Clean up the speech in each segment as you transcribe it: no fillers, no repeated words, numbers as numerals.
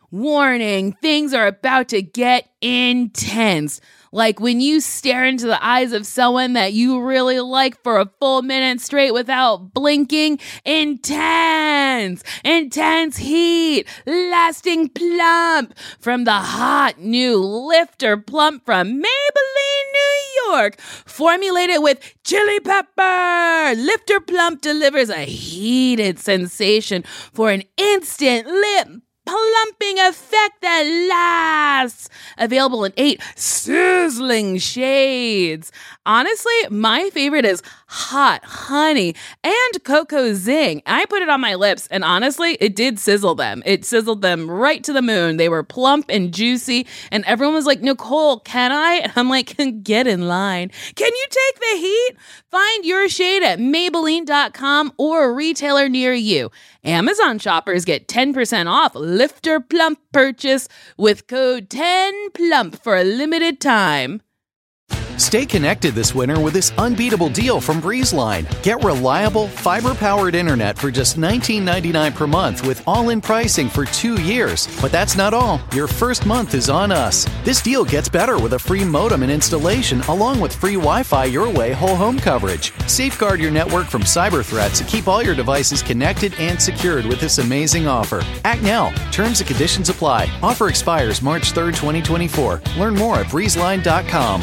Warning, things are about to get intense. Like when you stare into the eyes of someone that you really like for a full minute straight without blinking. Intense heat, lasting plump from the hot new Lifter Plump from Maybelline, New York. Formulated with chili pepper, Lifter Plump delivers a heated sensation for an instant lip plumping effect that lasts. Available in 8 sizzling shades. Honestly, my favorite is Hot Honey and Cocoa Zing. I put it on my lips, and honestly, it did sizzle them. It sizzled them right to the moon. They were plump and juicy, and everyone was like, Nicole, can I? And I'm like, get in line. Can you take the heat? Find your shade at Maybelline.com or a retailer near you. Amazon shoppers get 10% off Lifter Plump purchase with code 10PLUMP for a limited time. Stay connected this winter with this unbeatable deal from BreezeLine. Get reliable, fiber-powered internet for just $19.99 per month with all-in pricing for 2 years. But that's not all. Your first month is on us. This deal gets better with a free modem and installation, along with free Wi-Fi your way whole home coverage. Safeguard your network from cyber threats and keep all your devices connected and secured with this amazing offer. Act now. Terms and conditions apply. Offer expires March 3rd, 2024. Learn more at breezeline.com.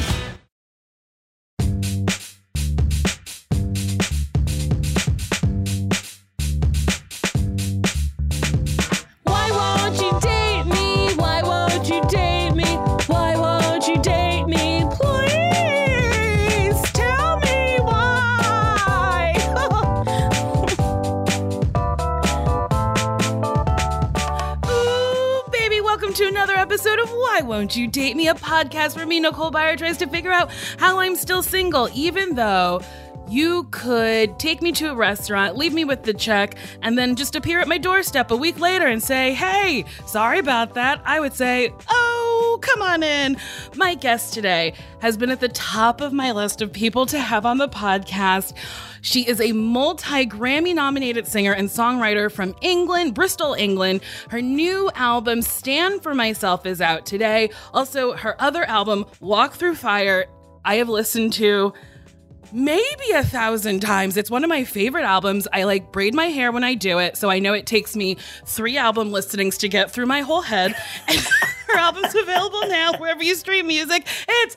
To another episode of Why Won't You Date Me, a podcast where me, Nicole Byer, tries to figure out how I'm still single, even though you could take me to a restaurant, leave me with the check, and then just appear at my doorstep a week later and say, hey, sorry about that. I would say, oh, come on in. My guest today has been at the top of my list of people to have on the podcast. She is a multi-Grammy nominated singer and songwriter from England, Bristol, England. Her new album, Stand For Myself, is out today. Also, her other album, Walk Through Fire, I have listened to maybe 1,000 times. It's one of my favorite albums. I braid my hair when I do it, so I know it takes me 3 album listenings to get through my whole head. And her album's available now wherever you stream music. It's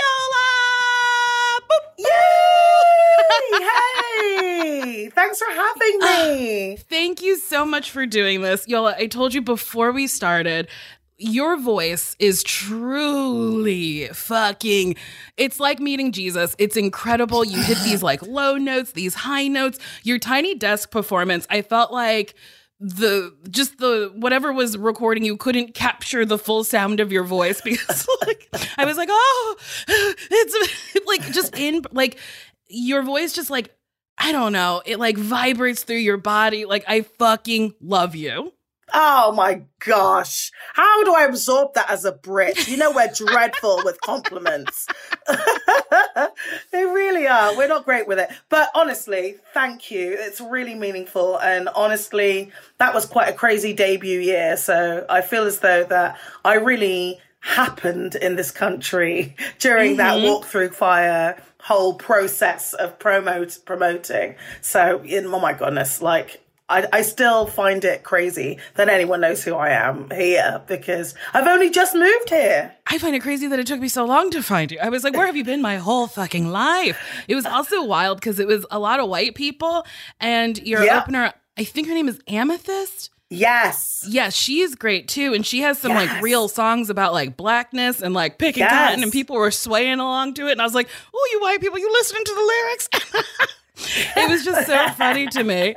Yola! Boop, boop. Yay! Hey! Thanks for having me. Thank you so much for doing this. Yola, I told you before we started, your voice is truly fucking, it's like meeting Jesus. It's incredible. You hit these low notes, these high notes. Your Tiny Desk performance, I felt like the whatever was recording you couldn't capture the full sound of your voice because I was like, oh, it's just in your voice just I don't know, it vibrates through your body. I fucking love you. Oh my gosh. How do I absorb that as a Brit? You know, we're dreadful with compliments. They really are. We're not great with it. But honestly, thank you. It's really meaningful. And honestly, that was quite a crazy debut year. So I feel as though that I really happened in this country during that Walk Through Fire whole process of promoting. So, oh my goodness, I still find it crazy that anyone knows who I am here because I've only just moved here. I find it crazy that it took me so long to find you. I was like, where have you been my whole fucking life? It was also wild because it was a lot of white people and your opener, I think her name is Amethyst. Yes. Yes, she is great too. And she has some real songs about blackness and picking cotton and people were swaying along to it. And I was like, oh, you white people, you listening to the lyrics? It was just so funny to me.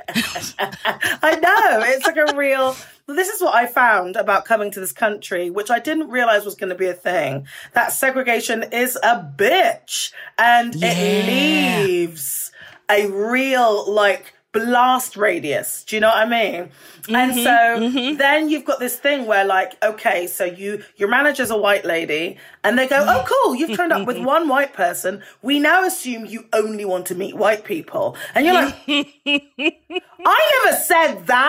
I know. It's a real... This is what I found about coming to this country, which I didn't realize was going to be a thing. That segregation is a bitch. And it leaves a real, blast radius. Do you know what I mean? And so then you've got this thing where okay, so your manager's a white lady and they go, oh, cool, you've turned up with one white person. We now assume you only want to meet white people. And you're like, I never said that.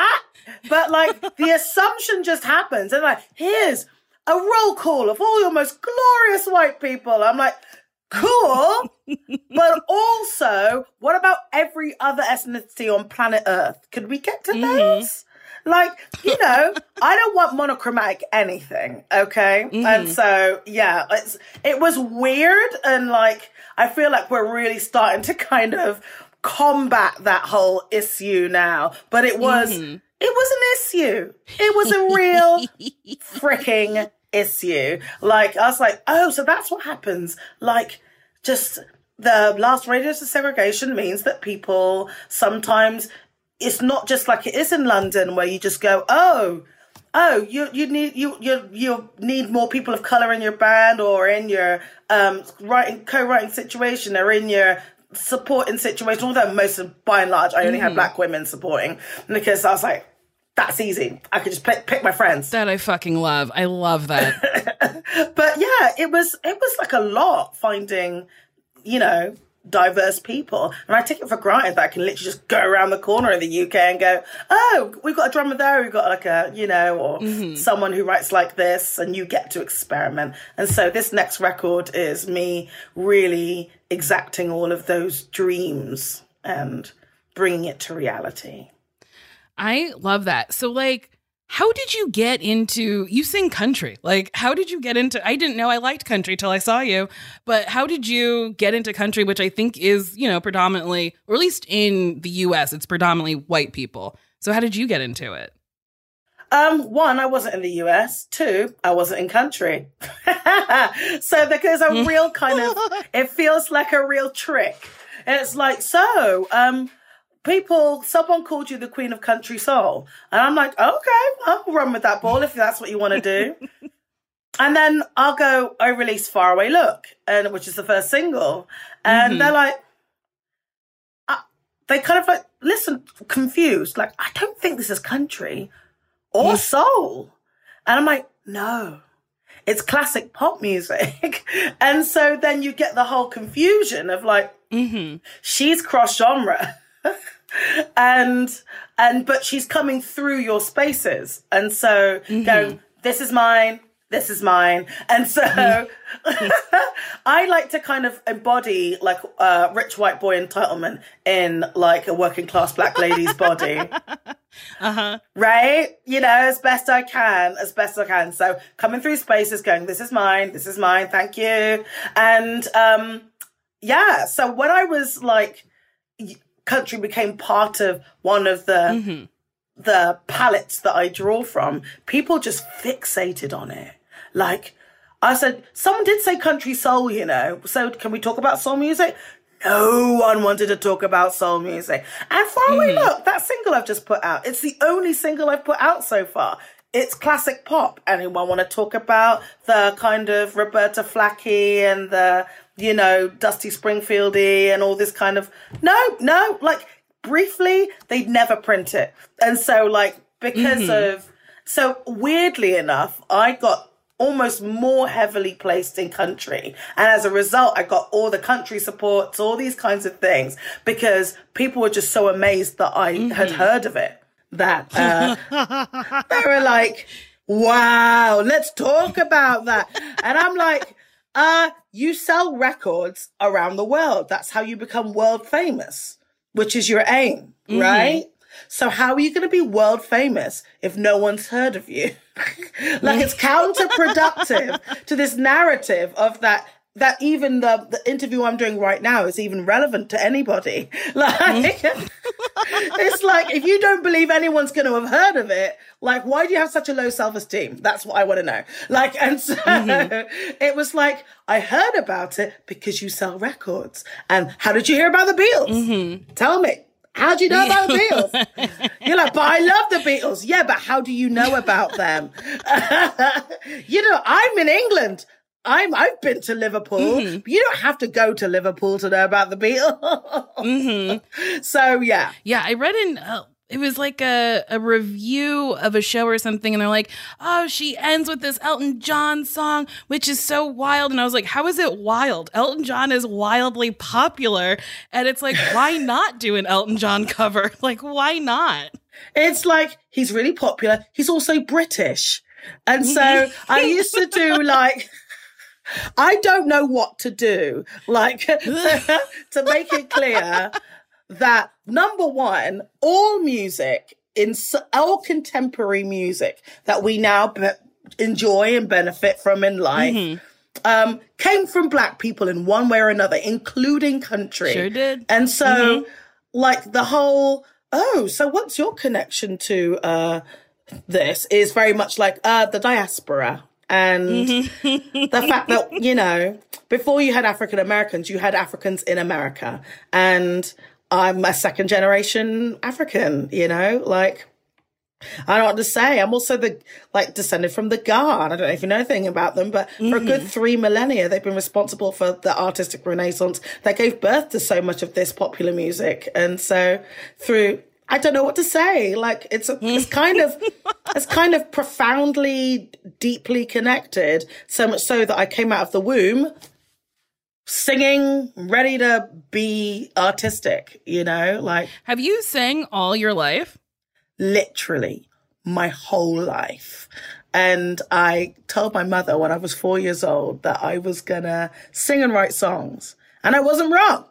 But like the assumption just happens. And like, here's a roll call of all your most glorious white people. I'm like, cool. But also, what about every other ethnicity on planet Earth? Could we get to those? Like, you know, I don't want monochromatic anything, okay? And so, yeah, it was weird. And like, I feel like we're really starting to kind of combat that whole issue now. But it was an issue. It was a real freaking issue. Like, I was like, oh, so that's what happens. Like, just the last radius of segregation means that people sometimes, it's not just like it is in London where you just go, you need more people of color in your band or in your co-writing situation or in your supporting situation. Although by and large, I only had black women supporting, because I was like, that's easy. I could just pick my friends. That I fucking love. I love that. But yeah, it was like a lot finding, you know, diverse people. And I take it for granted that I can literally just go around the corner in the UK and go, oh, we've got a drummer there, we've got like a, you know, or someone who writes like this, and you get to experiment. And so this next record is me really exacting all of those dreams and bringing it to reality. I love that. So like, how did you get into, you sing country? Like, how did you get into, I didn't know I liked country till I saw you, but how did you get into country, which I think is, you know, predominantly, or at least in the US, it's predominantly white people. So how did you get into it? One, I wasn't in the US. Two, I wasn't in country. So there's a real kind of, it feels like a real trick. And it's like, someone called you the Queen of Country Soul. And I'm like, okay, I'll run with that ball if that's what you want to do. And then I'll go, I release Far Away Look, which is the first single. And they're like, they kind of like, listen, confused. Like, I don't think this is country or soul. And I'm like, no, it's classic pop music. And so then you get the whole confusion of like, she's cross genre. But she's coming through your spaces. And so going, this is mine. And so I like to kind of embody like rich white boy entitlement in like a working class black lady's body. Right? You know, as best I can. So coming through spaces going, this is mine, thank you. And so when I was like, country became part of one of the palettes that I draw from, people just fixated on it. Like, I said, someone did say country soul, you know, so can we talk about soul music? No one wanted to talk about soul music. And Far Away Look, that single I've just put out, it's the only single I've put out so far. It's classic pop. Anyone want to talk about the kind of Roberta Flack-y and the, you know, Dusty Springfield-y and all this kind of, no, like briefly, they'd never print it. And so like, so weirdly enough, I got almost more heavily placed in country. And as a result, I got all the country supports, all these kinds of things, because people were just so amazed that I had heard of it, that they were like, wow, let's talk about that. And I'm like, you sell records around the world. That's how you become world famous, which is your aim, right? So how are you going to be world famous if no one's heard of you? Like, it's counterproductive to this narrative of that even the interview I'm doing right now is even relevant to anybody. Like, it's like, if you don't believe anyone's going to have heard of it, like, why do you have such a low self-esteem? That's what I want to know. Like, and so it was like, I heard about it because you sell records. And how did you hear about the Beatles? Tell me. How do you know about the Beatles? You're like, but I love the Beatles. Yeah, but how do you know about them? You know, I'm in England. I've been to Liverpool. You don't have to go to Liverpool to know about the Beatles. So, yeah. Yeah, I read it was like a review of a show or something, and they're like, oh, she ends with this Elton John song, which is so wild. And I was like, how is it wild? Elton John is wildly popular. And it's like, why not do an Elton John cover? Like, why not? It's like, he's really popular. He's also British. And so I used to do like, I don't know what to do, like to make it clear that number one, all music, all contemporary music that we now enjoy and benefit from in life, came from Black people in one way or another, including country. Sure did. And so like the whole, so what's your connection to this is very much like the diaspora. And the fact that, you know, before you had African Americans, you had Africans in America. And I'm a second generation African, you know, like, I don't know what to say. I'm also descended from the Guard. I don't know if you know anything about them, but for a good 3 millennia, they've been responsible for the artistic renaissance that gave birth to so much of this popular music. And so I don't know what to say. Like it's kind of profoundly, deeply connected. So much so that I came out of the womb singing, ready to be artistic, you know, like. Have you sang all your life? Literally my whole life. And I told my mother when I was 4 years old that I was gonna sing and write songs. And I wasn't wrong.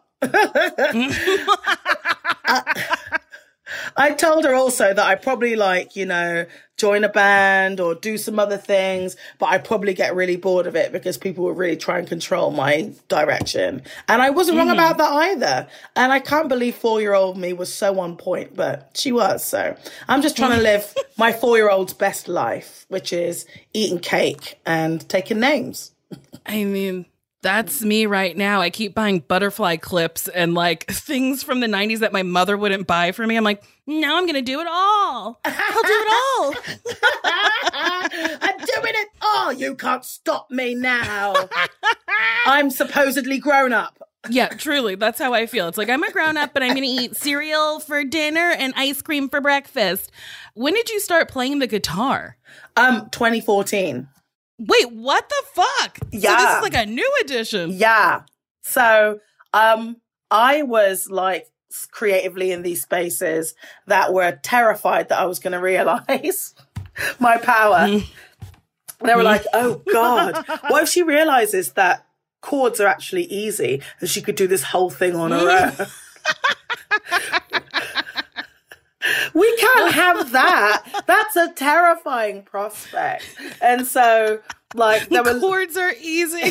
I told her also that I'd probably join a band or do some other things, but I'd probably get really bored of it because people would really try and control my direction. And I wasn't wrong about that either. And I can't believe 4-year-old me was so on point, but she was. So I'm just trying to live my 4-year-old's best life, which is eating cake and taking names. I mean, that's me right now. I keep buying butterfly clips and like things from the 90s that my mother wouldn't buy for me. I'm like, now I'm going to do it all. I'll do it all. I'm doing it all. You can't stop me now. I'm supposedly grown up. Yeah, truly. That's how I feel. It's like I'm a grown up, but I'm going to eat cereal for dinner and ice cream for breakfast. When did you start playing the guitar? 2014. Wait, what the fuck? Yeah. So this is like a new edition. Yeah. So I was like creatively in these spaces that were terrified that I was going to realize my power. They were like, oh God, what if she realizes that chords are actually easy and she could do this whole thing on her own? We can't have that. That's a terrifying prospect. And so, like, chords are easy.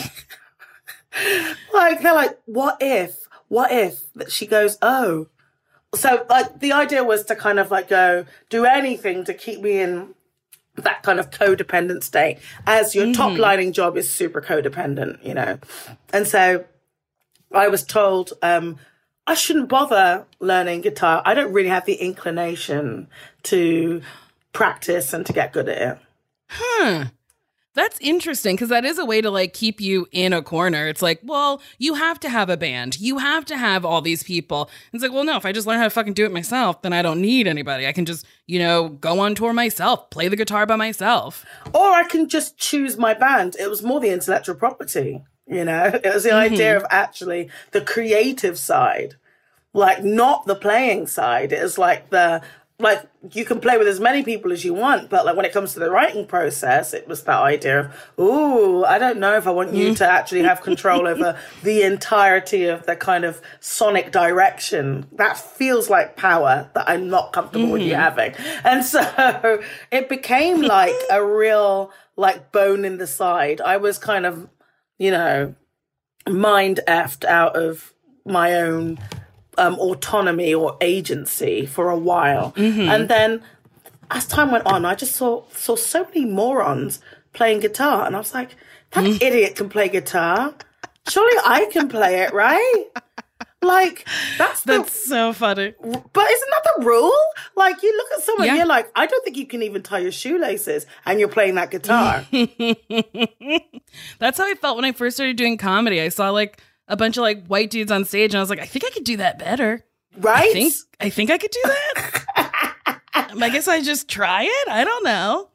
Like, they're like, what if that she goes, oh. So, like, the idea was to kind of like go do anything to keep me in that kind of codependent state, as your top lining job is super codependent, you know. And so I was told, I shouldn't bother learning guitar. I don't really have the inclination to practice and to get good at it. That's interesting, because that is a way to like keep you in a corner. It's like, well, you have to have a band. You have to have all these people. It's like, well, no, if I just learn how to fucking do it myself, then I don't need anybody. I can just, you know, go on tour myself, play the guitar by myself. Or I can just choose my band. It was more the intellectual property. You know, it was the idea of actually the creative side, like not the playing side. It was like you can play with as many people as you want, but like when it comes to the writing process, it was that idea of, ooh, I don't know if I want you to actually have control over the entirety of the kind of sonic direction. That feels like power that I'm not comfortable with you having. And so it became like a real like bone in the side. I was kind of, you know, mind effed out of my own autonomy or agency for a while. And then as time went on, I just saw so many morons playing guitar. And I was like, that idiot can play guitar. Surely I can play it, right? Like, that's so funny. But isn't that the rule? Like, you look at someone, you're like, I don't think you can even tie your shoelaces, and you're playing that guitar. That's how I felt when I first started doing comedy. I saw like a bunch of like white dudes on stage, and I was like, I think I could do that better. Right? I think I could do that. I guess I just try it. I don't know.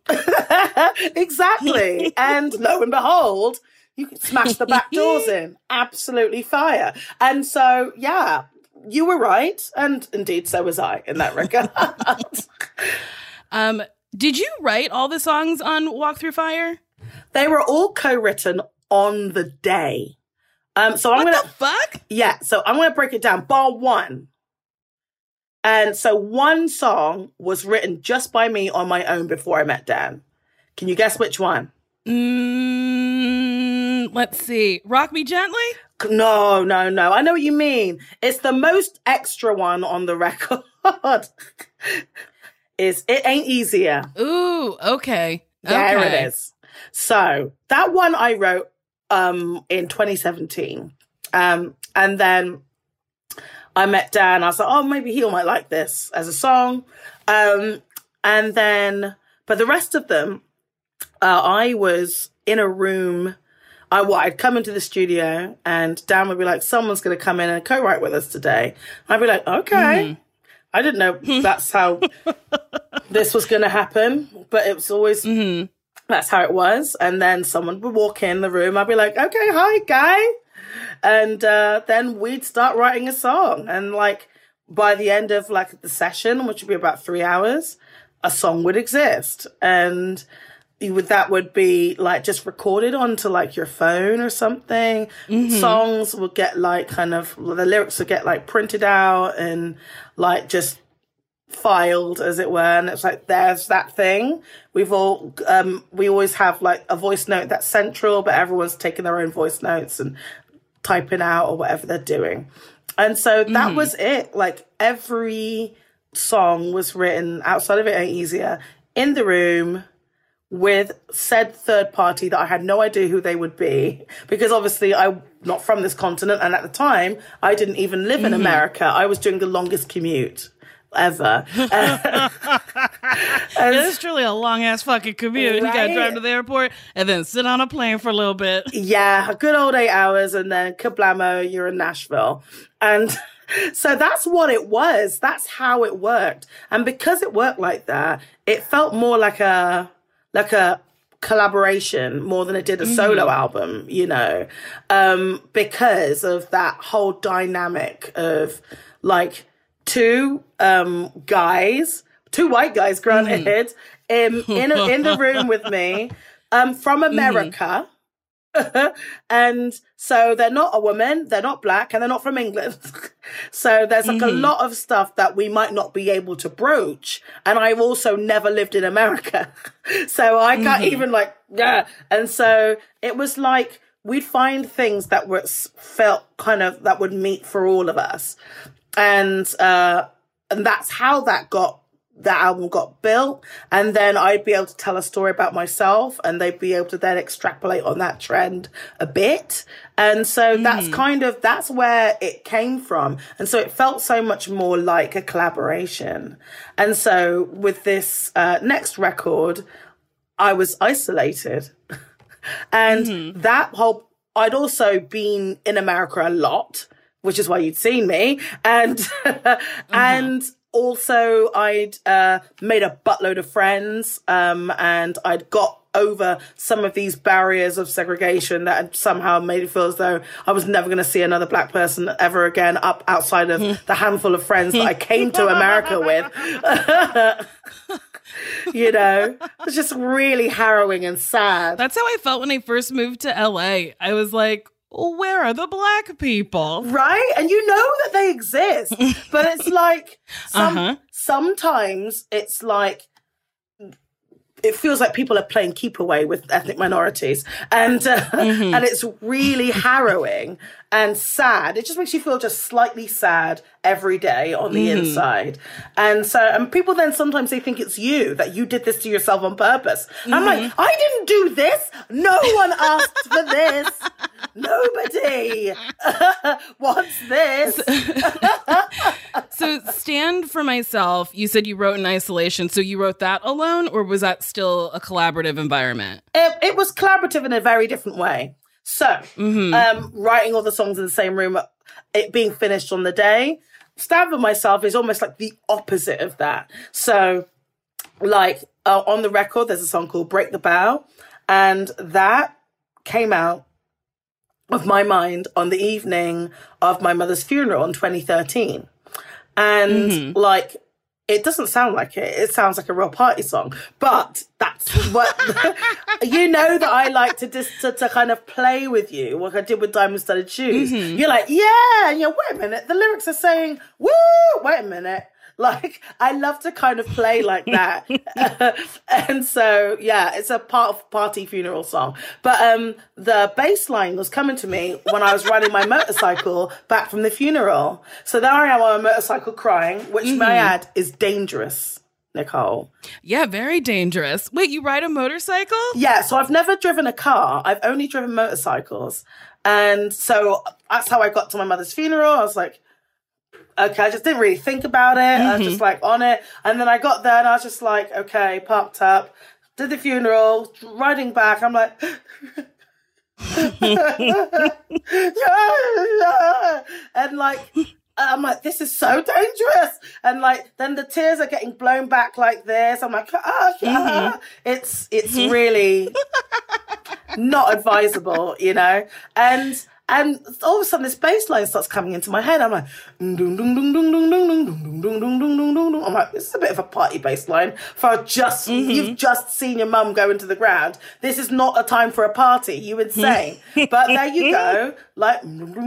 Exactly. And lo and behold, you can smash the back doors in. Absolutely fire. And so, yeah, you were right. And indeed, so was I in that regard. Did you write all the songs on Walk Through Fire? They were all co-written on the day. So I'm the fuck? Yeah, so I'm gonna break it down. Bar one. And so one song was written just by me on my own before I met Dan. Can you guess which one? Let's see. Rock Me Gently? No. I know what you mean. It's the most extra one on the record. It Ain't Easier. Ooh, okay. There it is. So that one I wrote in 2017. And then I met Dan. I was like, oh, maybe he might like this as a song. And then, but the rest of them, I was in a room. I'd come into the studio and Dan would be like, someone's going to come in and co-write with us today. I'd be like, okay. I didn't know that's how this was going to happen, but it was always, that's how it was. And then someone would walk in the room. I'd be like, okay, hi, guy. And then we'd start writing a song. And like by the end of like the session, which would be about 3 hours, a song would exist. And that would be like just recorded onto like your phone or something. Songs would get like the lyrics would get like printed out and like just filed, as it were. And it's like, there's that thing. We always have like a voice note that's central, but everyone's taking their own voice notes and typing out or whatever they're doing. And so that was it. Like every song was written outside of It Ain't Easier in the room with said third party that I had no idea who they would be, because obviously I'm not from this continent. And at the time I didn't even live in America. I was doing the longest commute ever. It's truly a long ass fucking commute. Right? You gotta drive to the airport and then sit on a plane for a little bit. Yeah, a good old 8 hours and then kablamo, you're in Nashville. And so that's what it was. That's how it worked. And because it worked like that, it felt more like a collaboration more than it did a solo album, you know, because of that whole dynamic of like two white guys, granted, in the room with me, from America. And so they're not a woman, they're not black, and they're not from England. So there's like a lot of stuff that we might not be able to broach. And I've also never lived in America. So I can't even like, yeah. And so it was like, we'd find things that felt kind of, that would meet for all of us. And that's how that album got built. And then I'd be able to tell a story about myself and they'd be able to then extrapolate on that trend a bit. And so that's where it came from. And so it felt so much more like a collaboration. And so with this next record, I was isolated. And I'd also been in America a lot, which is why you'd seen me. And, and also I'd made a buttload of friends, and I'd got over some of these barriers of segregation that had somehow made it feel as though I was never going to see another black person ever again outside of the handful of friends that I came to America with. You know, it's just really harrowing and sad. That's how I felt when I first moved to LA. I was like, where are the black people? Right? And you know that they exist. But it's like, sometimes it's like, it feels like people are playing keep away with ethnic minorities. And and it's really harrowing and sad. It just makes you feel just slightly sad every day on the inside. And so, and people then sometimes they think it's you, that you did this to yourself on purpose. I'm like, I didn't do this. No one asked for this. Nobody wants this. So Stand For Myself, you said you wrote in isolation. So you wrote that alone, or was that still a collaborative environment? It was collaborative in a very different way. So writing all the songs in the same room, it being finished on the day. Stand For Myself is almost like the opposite of that. So like on the record, there's a song called Break the Bow, and that came out of my mind on the evening of my mother's funeral in 2013. And like, it doesn't sound like it. It sounds like a real party song, but that's what, you know, that I like to kind of play with you, like I did with Diamond Studded Shoes. You're like, yeah, and you're, wait a minute, the lyrics are saying, woo, wait a minute. Like, I love to kind of play like that. And so, yeah, it's a part of party funeral song. But the bass line was coming to me when I was riding my motorcycle back from the funeral. So there I am on a motorcycle crying, which may I add is dangerous, Nicole. Yeah, very dangerous. Wait, you ride a motorcycle? Yeah, so I've never driven a car. I've only driven motorcycles. And so that's how I got to my mother's funeral. I was like, okay, I just didn't really think about it. I was just like on it. And then I got there and I was just like, okay, parked up, did the funeral, riding back. I'm like, and like, I'm like, this is so dangerous. And like, then the tears are getting blown back like this. I'm like, it's really not advisable, you know? And all of a sudden this bass line starts coming into my head. I'm like, I'm like, this is a bit of a party bass line for you've just seen your mum go into the ground. This is not a time for a party. You insane. But there you go. Like,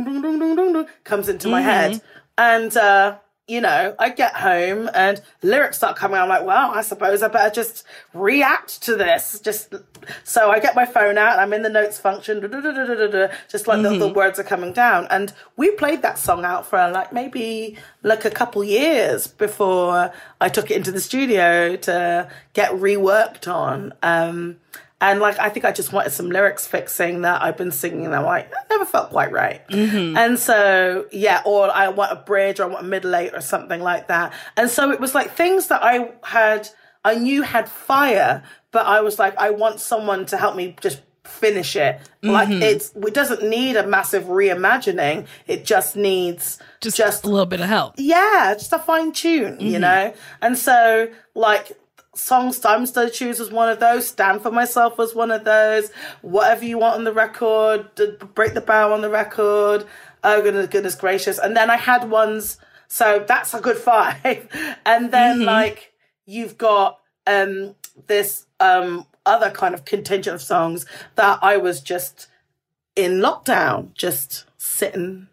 comes into my head. And, you know, I get home and lyrics start coming. I'm like, well, I suppose I better just react to this. So I get my phone out and I'm in the notes function, just like the words are coming down. And we played that song out for like maybe like a couple years before I took it into the studio to get reworked on. And like, I think I just wanted some lyrics fixing that I've been singing. And I'm like, that never felt quite right. And so, yeah, or I want a bridge or I want a middle eight or something like that. And so it was like things that I knew had fire, but I was like, I want someone to help me just finish it. Like it doesn't need a massive reimagining. It just needs just a little bit of help. Yeah, just a fine tune, you know? And so like, songs, Diamond Studded Shoes was one of those. Stand for Myself was one of those. Whatever You Want on the record. Break the Bow on the record. Oh, goodness gracious. And then I had ones. So that's a good 5. And then like you've got this other kind of contingent of songs that I was just in lockdown, just sitting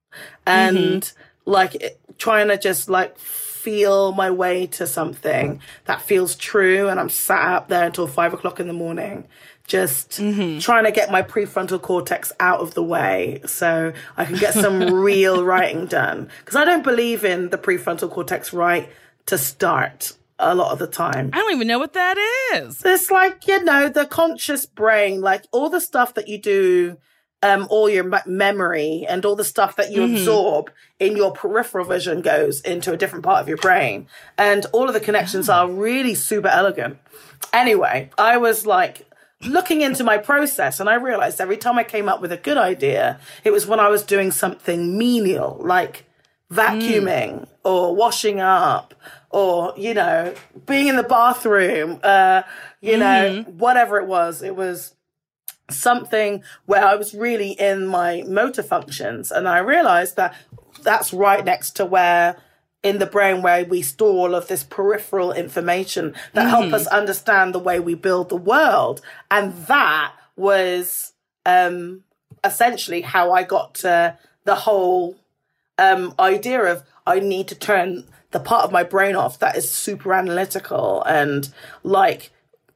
and like trying to just like feel my way to something that feels true. And I'm sat up there until 5 o'clock in the morning, just trying to get my prefrontal cortex out of the way so I can get some real writing done. Because I don't believe in the prefrontal cortex right to start a lot of the time. I don't even know what that is. It's like, you know, the conscious brain, like all the stuff that you do, all your memory and all the stuff that you absorb in your peripheral vision goes into a different part of your brain. And all of the connections are really super elegant. Anyway, I was like looking into my process and I realized every time I came up with a good idea, it was when I was doing something menial, like vacuuming or washing up or, you know, being in the bathroom, you know, whatever it was something where I was really in my motor functions. And I realized that that's right next to where in the brain where we store all of this peripheral information that help us understand the way we build the world. And that was essentially how I got to the whole idea of I need to turn the part of my brain off that is super analytical and like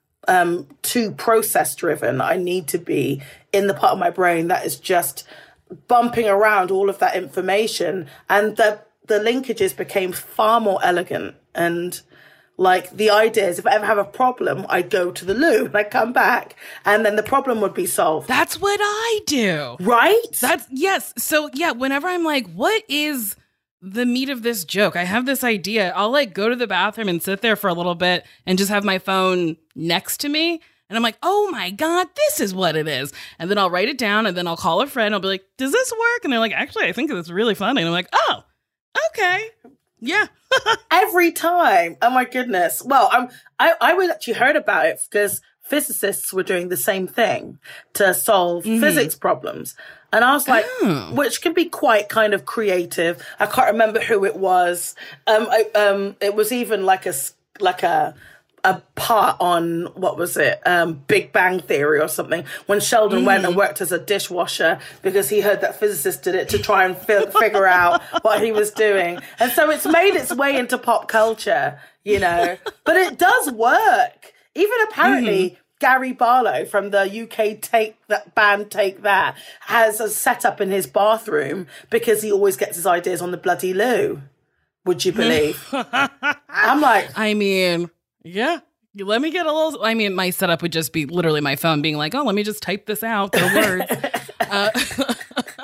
too process driven. I need to be in the part of my brain that is just bumping around all of that information. And the linkages became far more elegant. And like the idea is if I ever have a problem, I'd go to the loo and I'd come back and then the problem would be solved. That's what I do. Right? Yes. So yeah, whenever I'm like, what is the meat of this joke? I have this idea. I'll like go to the bathroom and sit there for a little bit and just have my phone next to me. And I'm like, oh my God, this is what it is. And then I'll write it down and then I'll call a friend. I'll be like, does this work? And they're like, actually, I think it's really funny. And I'm like, oh, okay. Yeah. Every time. Oh my goodness. Well, I actually heard about it because physicists were doing the same thing to solve physics problems. And I was like, which can be quite kind of creative. I can't remember who it was. It was even like a part on, what was it? Big Bang Theory or something, when Sheldon went and worked as a dishwasher because he heard that physicists did it to try and figure out what he was doing. And so it's made its way into pop culture, you know, but it does work. Even apparently Gary Barlow from the UK Take That has a setup in his bathroom because he always gets his ideas on the bloody loo. Would you believe? I'm like, I mean, yeah. Let me get a little... I mean, my setup would just be literally my phone being like, oh, let me just type this out, the words.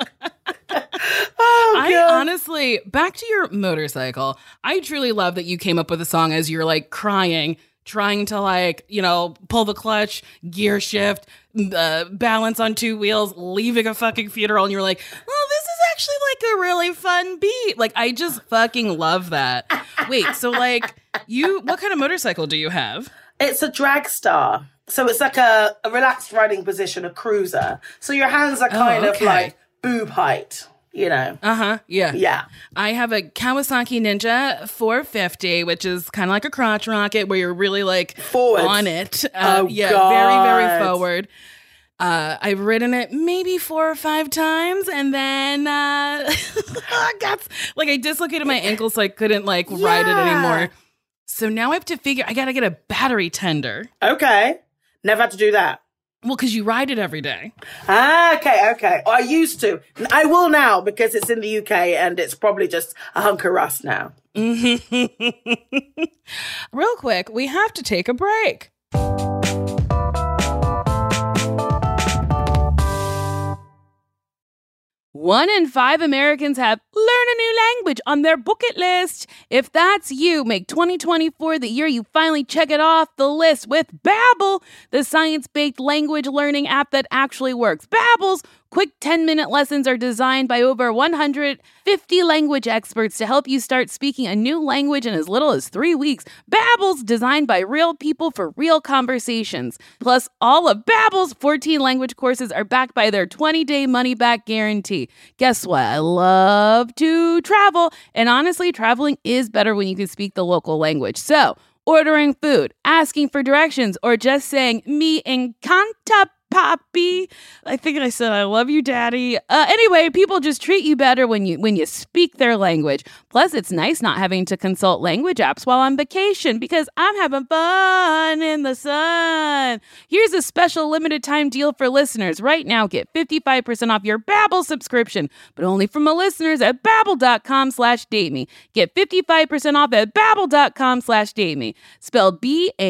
I honestly, back to your motorcycle, I truly love that you came up with a song as you're like crying, trying to like, you know, pull the clutch, gear shift, balance on two wheels, leaving a fucking funeral, and you're like, well, this is actually like a really fun beat. Like, I just fucking love that. Wait, so like, what kind of motorcycle do you have? It's a Dragstar. So it's like a relaxed riding position, a cruiser. So your hands are kind of like boob height, you know? Yeah. Yeah. I have a Kawasaki Ninja 450, which is kind of like a crotch rocket where you're really like forward on it. God. Very, very forward. I've ridden it maybe 4 or 5 times, and then I dislocated my ankle, so I couldn't like ride it anymore. So now I have to figure, I gotta get a battery tender. Okay. Never had to do that. Well, because you ride it every day. Okay. I used to. I will now because it's in the UK and it's probably just a hunk of rust now. Real quick, we have to take a break. 1 in 5 Americans have learn a new language on their bucket list. If that's you, make 2024 the year you finally check it off the list with Babbel, the science-based language learning app that actually works. Babbel's quick 10-minute lessons are designed by over 150 language experts to help you start speaking a new language in as little as 3 weeks. Babbel's designed by real people for real conversations. Plus, all of Babbel's 14 language courses are backed by their 20-day money-back guarantee. Guess what? I love to travel, and honestly, traveling is better when you can speak the local language. So, ordering food, asking for directions, or just saying, me encanta Papi. I think I said I love you, Daddy. Anyway, people just treat you better when you speak their language. Plus, it's nice not having to consult language apps while on vacation because I'm having fun in the sun. Here's a special limited time deal for listeners. Right now, get 55% off your Babbel subscription, but only from my listeners at babbel.com/dateme. Get 55% off at babbel.com/dateme. Spelled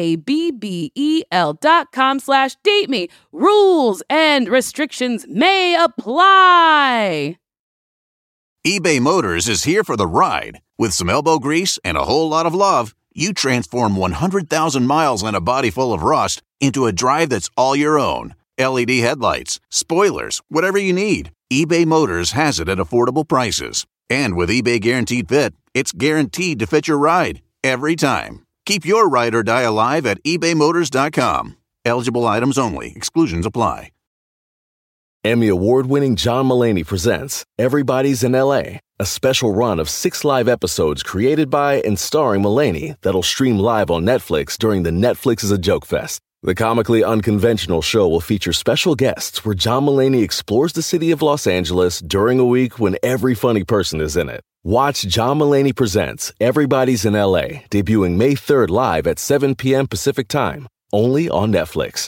BABBEL.com/dateme. Rules and restrictions may apply. eBay Motors is here for the ride. With some elbow grease and a whole lot of love, you transform 100,000 miles and a body full of rust into a drive that's all your own. LED headlights, spoilers, whatever you need, eBay Motors has it at affordable prices. And with eBay Guaranteed Fit, it's guaranteed to fit your ride every time. Keep your ride or die alive at ebaymotors.com. Eligible items only. Exclusions apply. Emmy award-winning John Mulaney presents Everybody's in L.A., a special run of 6 live episodes created by and starring Mulaney that'll stream live on Netflix during the Netflix is a Joke Fest. The comically unconventional show will feature special guests where John Mulaney explores the city of Los Angeles during a week when every funny person is in it. Watch John Mulaney Presents Everybody's in L.A., debuting May 3rd live at 7 p.m. Pacific Time. Only on Netflix.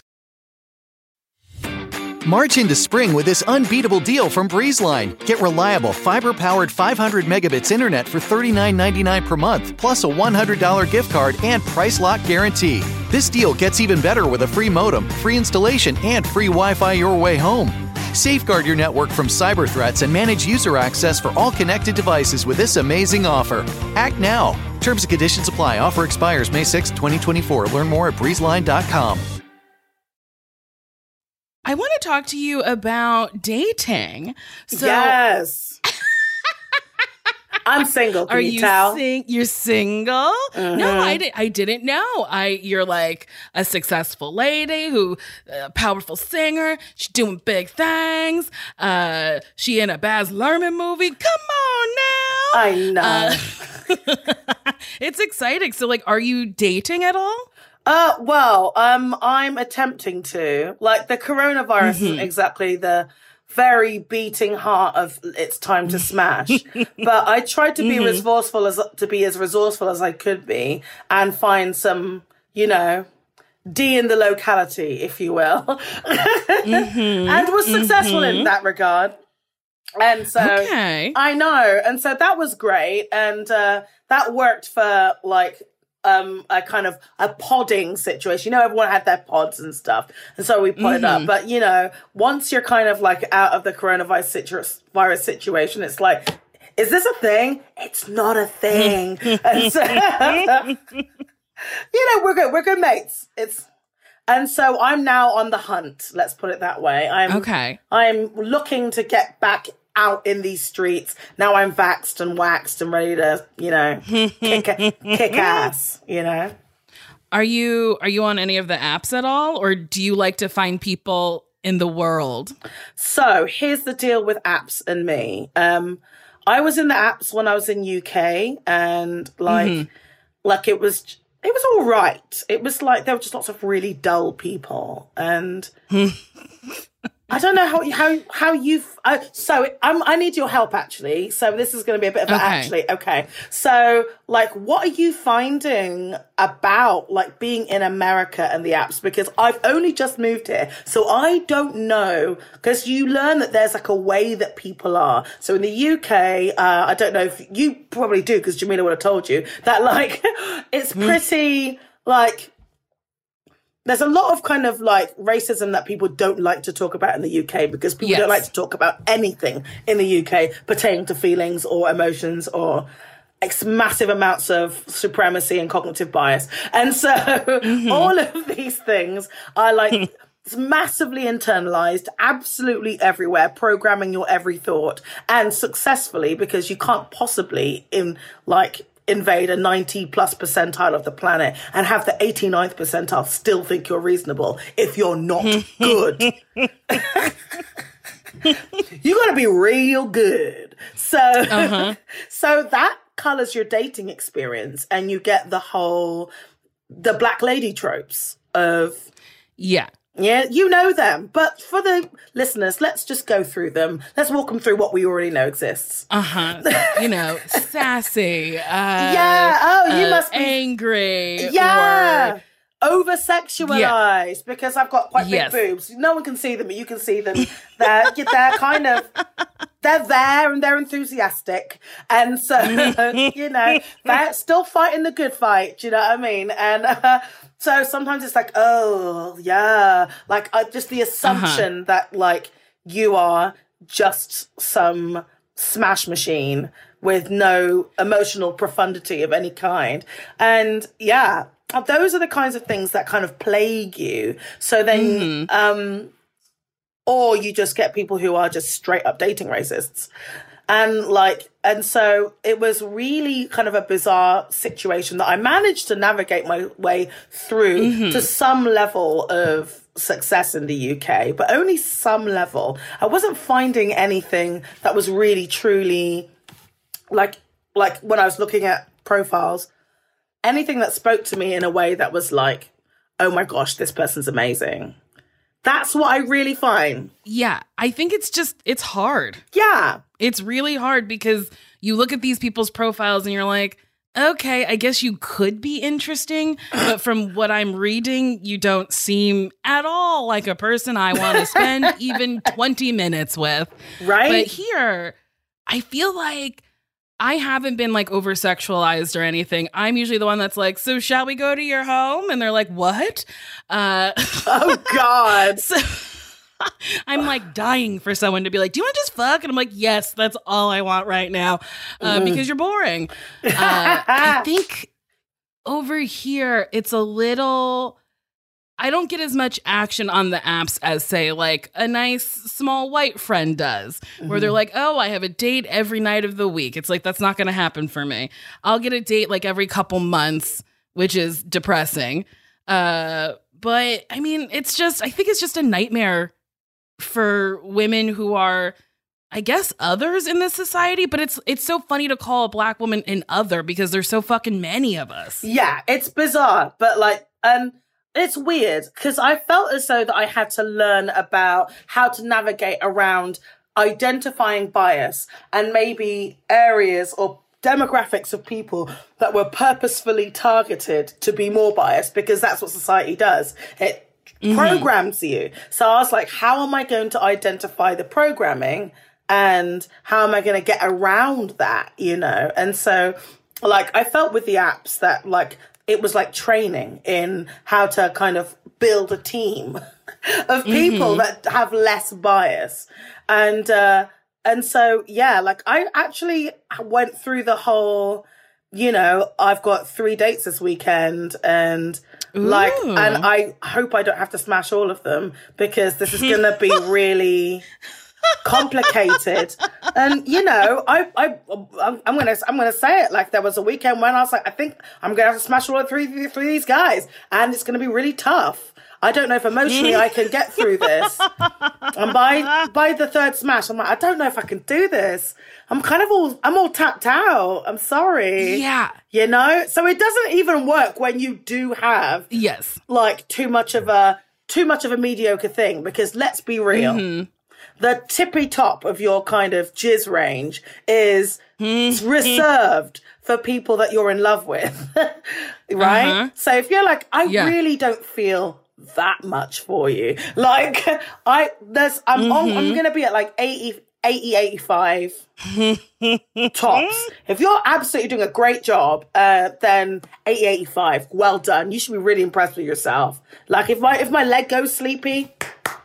March into spring with this unbeatable deal from BreezeLine. Get reliable, fiber-powered 500 megabits internet for $39.99 per month, plus a $100 gift card and price lock guarantee. This deal gets even better with a free modem, free installation, and free Wi-Fi your way home. Safeguard your network from cyber threats and manage user access for all connected devices with this amazing offer. Act now. Terms and conditions apply. Offer expires May 6, 2024. Learn more at breezeline.com. I want to talk to you about dating. So, yes. I'm single. Can Are you you tell? You're single? No, I didn't know. You're like a successful lady who, a powerful singer. She's doing big things. She in a Baz Luhrmann movie. Come on now. I know. It's exciting. So, like, are you dating at all? Well, I'm attempting to. Like, the coronavirus isn't exactly the very beating heart of it's time to smash. But I tried to be as resourceful as I could be and find some, D in the locality, if you will. And was successful in that regard. And so I know. And so that was great. And that worked for like a kind of a podding situation. Everyone had their pods and stuff. And so we podded up. But, once you're kind of like out of the coronavirus situation, it's like, is this a thing? It's not a thing. And so, we're good mates. And so I'm now on the hunt. Let's put it that way. I'm looking to get back out in these streets. Now I'm vaxxed and waxed and ready to, kick ass, Are you on any of the apps at all? Or do you like to find people in the world? So here's the deal with apps and me. I was in the apps when I was in UK and like it was all right. It was like there were just lots of really dull people and I don't know how you've. I need your help actually. So this is going to be a bit of actually. Okay. So like, what are you finding about like being in America and the apps? Because I've only just moved here, so I don't know. Because you learn that there's like a way that people are. So in the UK, I don't know if you probably do because Jamila would have told you that like it's pretty like. There's a lot of kind of like racism that people don't like to talk about in the UK because people don't like to talk about anything in the UK pertaining to feelings or emotions or massive amounts of supremacy and cognitive bias. And so all of these things are like massively internalized, absolutely everywhere, programming your every thought and successfully because you can't possibly invade a 90+ percentile of the planet and have the 89th percentile still think you're reasonable if you're not good. You gotta be real good. So, so that colors your dating experience and you get the black lady tropes of... Yeah, you know them. But for the listeners, let's just go through them. Let's walk them through what we already know exists. Sassy. You must be angry. Yeah. Over-sexualized because I've got quite big boobs. No one can see them, but you can see them. They're kind of... They're there and they're enthusiastic. And so, they're still fighting the good fight. Do you know what I mean? And so sometimes it's like, oh, yeah. Like, just the assumption that, like, you are just some smash machine with no emotional profundity of any kind. And, yeah, those are the kinds of things that kind of plague you. So then... or you just get people who are just straight up dating racists. And so it was really kind of a bizarre situation that I managed to navigate my way through to some level of success in the UK, but only some level. I wasn't finding anything that was really, truly like when I was looking at profiles, anything that spoke to me in a way that was like, oh my gosh, this person's amazing. That's what I really find. Yeah, I think it's hard. Yeah. It's really hard because you look at these people's profiles and you're like, okay, I guess you could be interesting, but from what I'm reading, you don't seem at all like a person I want to spend even 20 minutes with. Right. But here, I feel like I haven't been like over sexualized or anything. I'm usually the one that's like, so shall we go to your home? And they're like, what? Oh God. So I'm like dying for someone to be like, do you want to just fuck? And I'm like, yes, that's all I want right now. Because you're boring. I think over here, it's a little I don't get as much action on the apps as, say, like a nice small white friend does, where they're like, oh, I have a date every night of the week. It's like, that's not going to happen for me. I'll get a date like every couple months, which is depressing. But I mean, I think it's just a nightmare for women who are, I guess, others in this society. But it's so funny to call a Black woman an other because there's so fucking many of us. Yeah, it's bizarre. But like, it's weird because I felt as though that I had to learn about how to navigate around identifying bias and maybe areas or demographics of people that were purposefully targeted to be more biased, because that's what society does. It programs you. So I was like, how am I going to identify the programming and how am I going to get around that, you know? And so like, I felt with the apps that like, it was like training in how to kind of build a team of people that have less bias. And so, yeah, like I actually went through the whole, you know, I've got 3 dates this weekend and like, and I hope I don't have to smash all of them because this is going to be really complicated. And you know, I'm gonna say it, like there was a weekend when I was like, I think I'm gonna have to smash all three of these guys, and it's gonna be really tough. I don't know if emotionally I can get through this. And by the third smash, I'm like, I don't know if I can do this. I'm all tapped out. I'm sorry. Yeah. You know? So it doesn't even work when you do have like too much of a mediocre thing, because let's be real. The tippy top of your kind of jizz range is reserved for people that you're in love with, right? So if you're like, I really don't feel that much for you. Like, I'm going to be at like 80, 85 tops. If you're absolutely doing a great job, then 80, 85, well done. You should be really impressed with yourself. Like if my leg goes sleepy,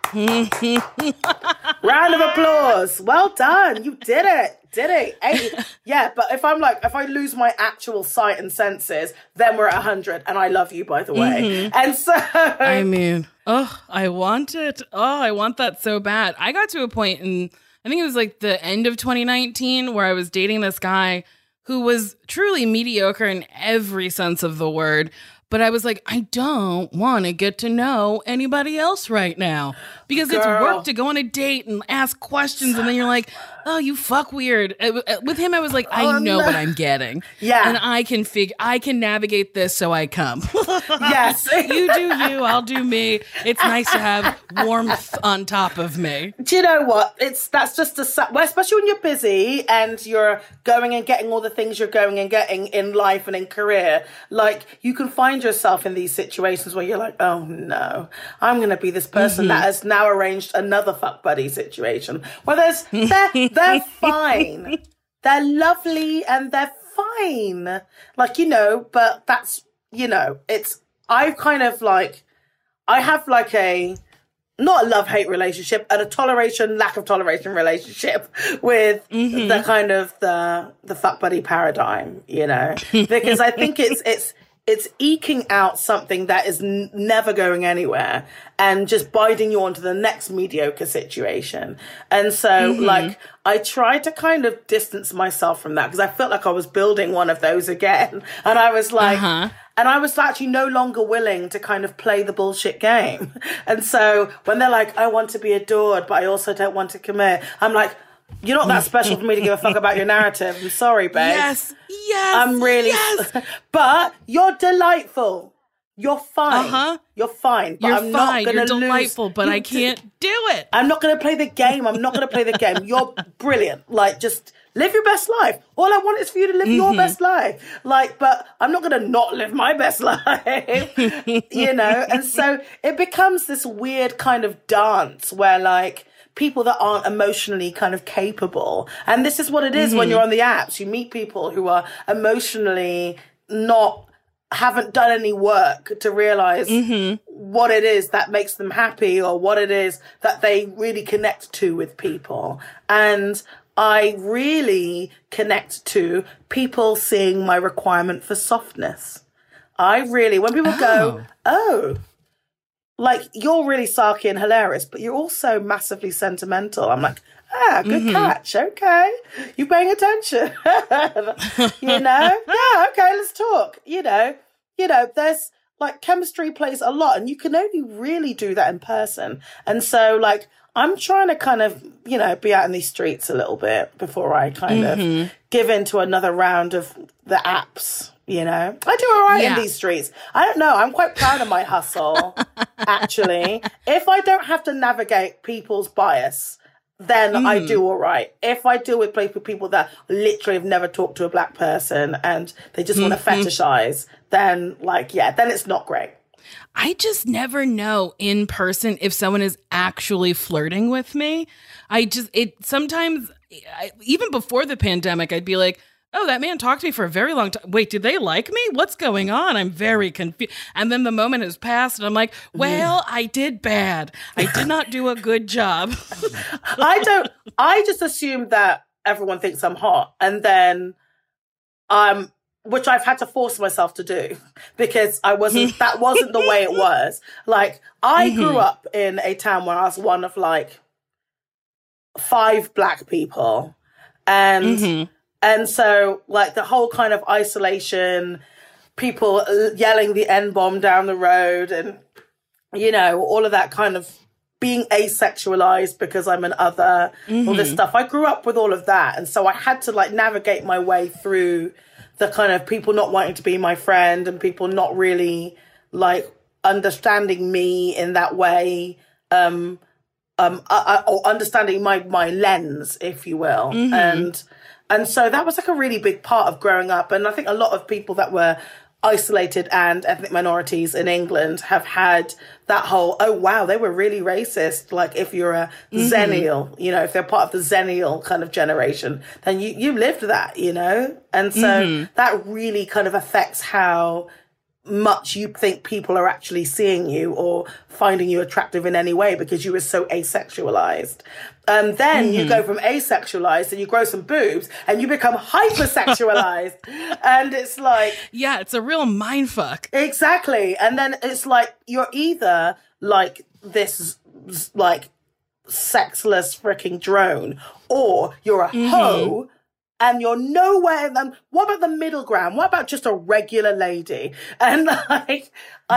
round of applause. Well done. You did it. Yeah, but if I lose my actual sight and senses, then we're at 100, and I love you, by the way. And so, I mean, I want it. I want that so bad. I got to a point in, I think it was like the end of 2019, where I was dating this guy who was truly mediocre in every sense of the word. But I was like, I don't want to get to know anybody else right now, because it's work to go on a date and ask questions. And then you're like, oh, you fuck weird. With him, I was like, I know what I'm getting. Yeah. And I can navigate this, so I come. Yes. You do you, I'll do me. It's nice to have warmth on top of me. Do you know what? That's just especially when you're busy and you're going and getting all the things you're going and getting in life and in career. Like, you can find yourself in these situations where you're like, oh no, I'm going to be this person that has now arranged another fuck buddy situation. Where they're fine. They're lovely and they're fine. Like, you know, but that's, you know, I have like not a love-hate relationship, and a lack of toleration relationship with the kind of the fuck buddy paradigm, you know, because I think it's eking out something that is never going anywhere and just biding you onto the next mediocre situation. And so, like, I tried to kind of distance myself from that because I felt like I was building one of those again. And I was like, and I was actually no longer willing to kind of play the bullshit game. And so when they're like, I want to be adored, but I also don't want to commit, I'm like, you're not that special for me to give a fuck about your narrative. I'm sorry, babe. Yes. I'm really... But you're delightful. You're fine. You're fine. But I'm not going to lose... You're delightful, but I can't do it. I'm not going to play the game. I'm not going to play the game. You're brilliant. Like, just live your best life. All I want is for you to live your best life. Like, but I'm not going to not live my best life. You know? And so it becomes this weird kind of dance where, like, people that aren't emotionally kind of capable. And this is what it is when you're on the apps. You meet people who are emotionally haven't done any work to realize what it is that makes them happy or what it is that they really connect to with people. And I really connect to people seeing my requirement for softness. When people go, oh, like, you're really sarky and hilarious, but you're also massively sentimental. I'm like, good catch. Okay. You paying attention. You know? Yeah, okay, let's talk. You know, there's like chemistry plays a lot, and you can only really do that in person. And so like, I'm trying to kind of, you know, be out in these streets a little bit before I kind of give into another round of the apps. You know, I do all right in these streets. I don't know. I'm quite proud of my hustle, actually. If I don't have to navigate people's bias, then I do all right. If I deal with people that literally have never talked to a black person and they just want to fetishize, then like, then it's not great. I just never know in person if someone is actually flirting with me. Sometimes, even before the pandemic, I'd be like, oh, that man talked to me for a very long time. Wait, did they like me? What's going on? I'm very confused. And then the moment has passed and I'm like, well, I did bad. I did not do a good job. I just assume that everyone thinks I'm hot. And then, which I've had to force myself to do because that wasn't the way it was. Like, I grew up in a town where I was one of like 5 black people. And so, like, the whole kind of isolation, people yelling the N-bomb down the road and, you know, all of that kind of being asexualized because I'm an other, all this stuff. I grew up with all of that. And so I had to, like, navigate my way through the kind of people not wanting to be my friend and people not really, like, understanding me in that way, or understanding my lens, if you will. And so that was like a really big part of growing up. And I think a lot of people that were isolated and ethnic minorities in England have had that whole, oh, wow, they were really racist. Like if you're a Xennial, you know, if they're part of the Xennial kind of generation, then you lived that, you know? And so that really kind of affects how much you think people are actually seeing you or finding you attractive in any way because you were so asexualized. And then you go from asexualized and you grow some boobs and you become hypersexualized. And it's like... Yeah, it's a real mindfuck. Exactly. And then it's like, you're either like this, like, sexless freaking drone, or you're a hoe and you're nowhere. And what about the middle ground? What about just a regular lady? And like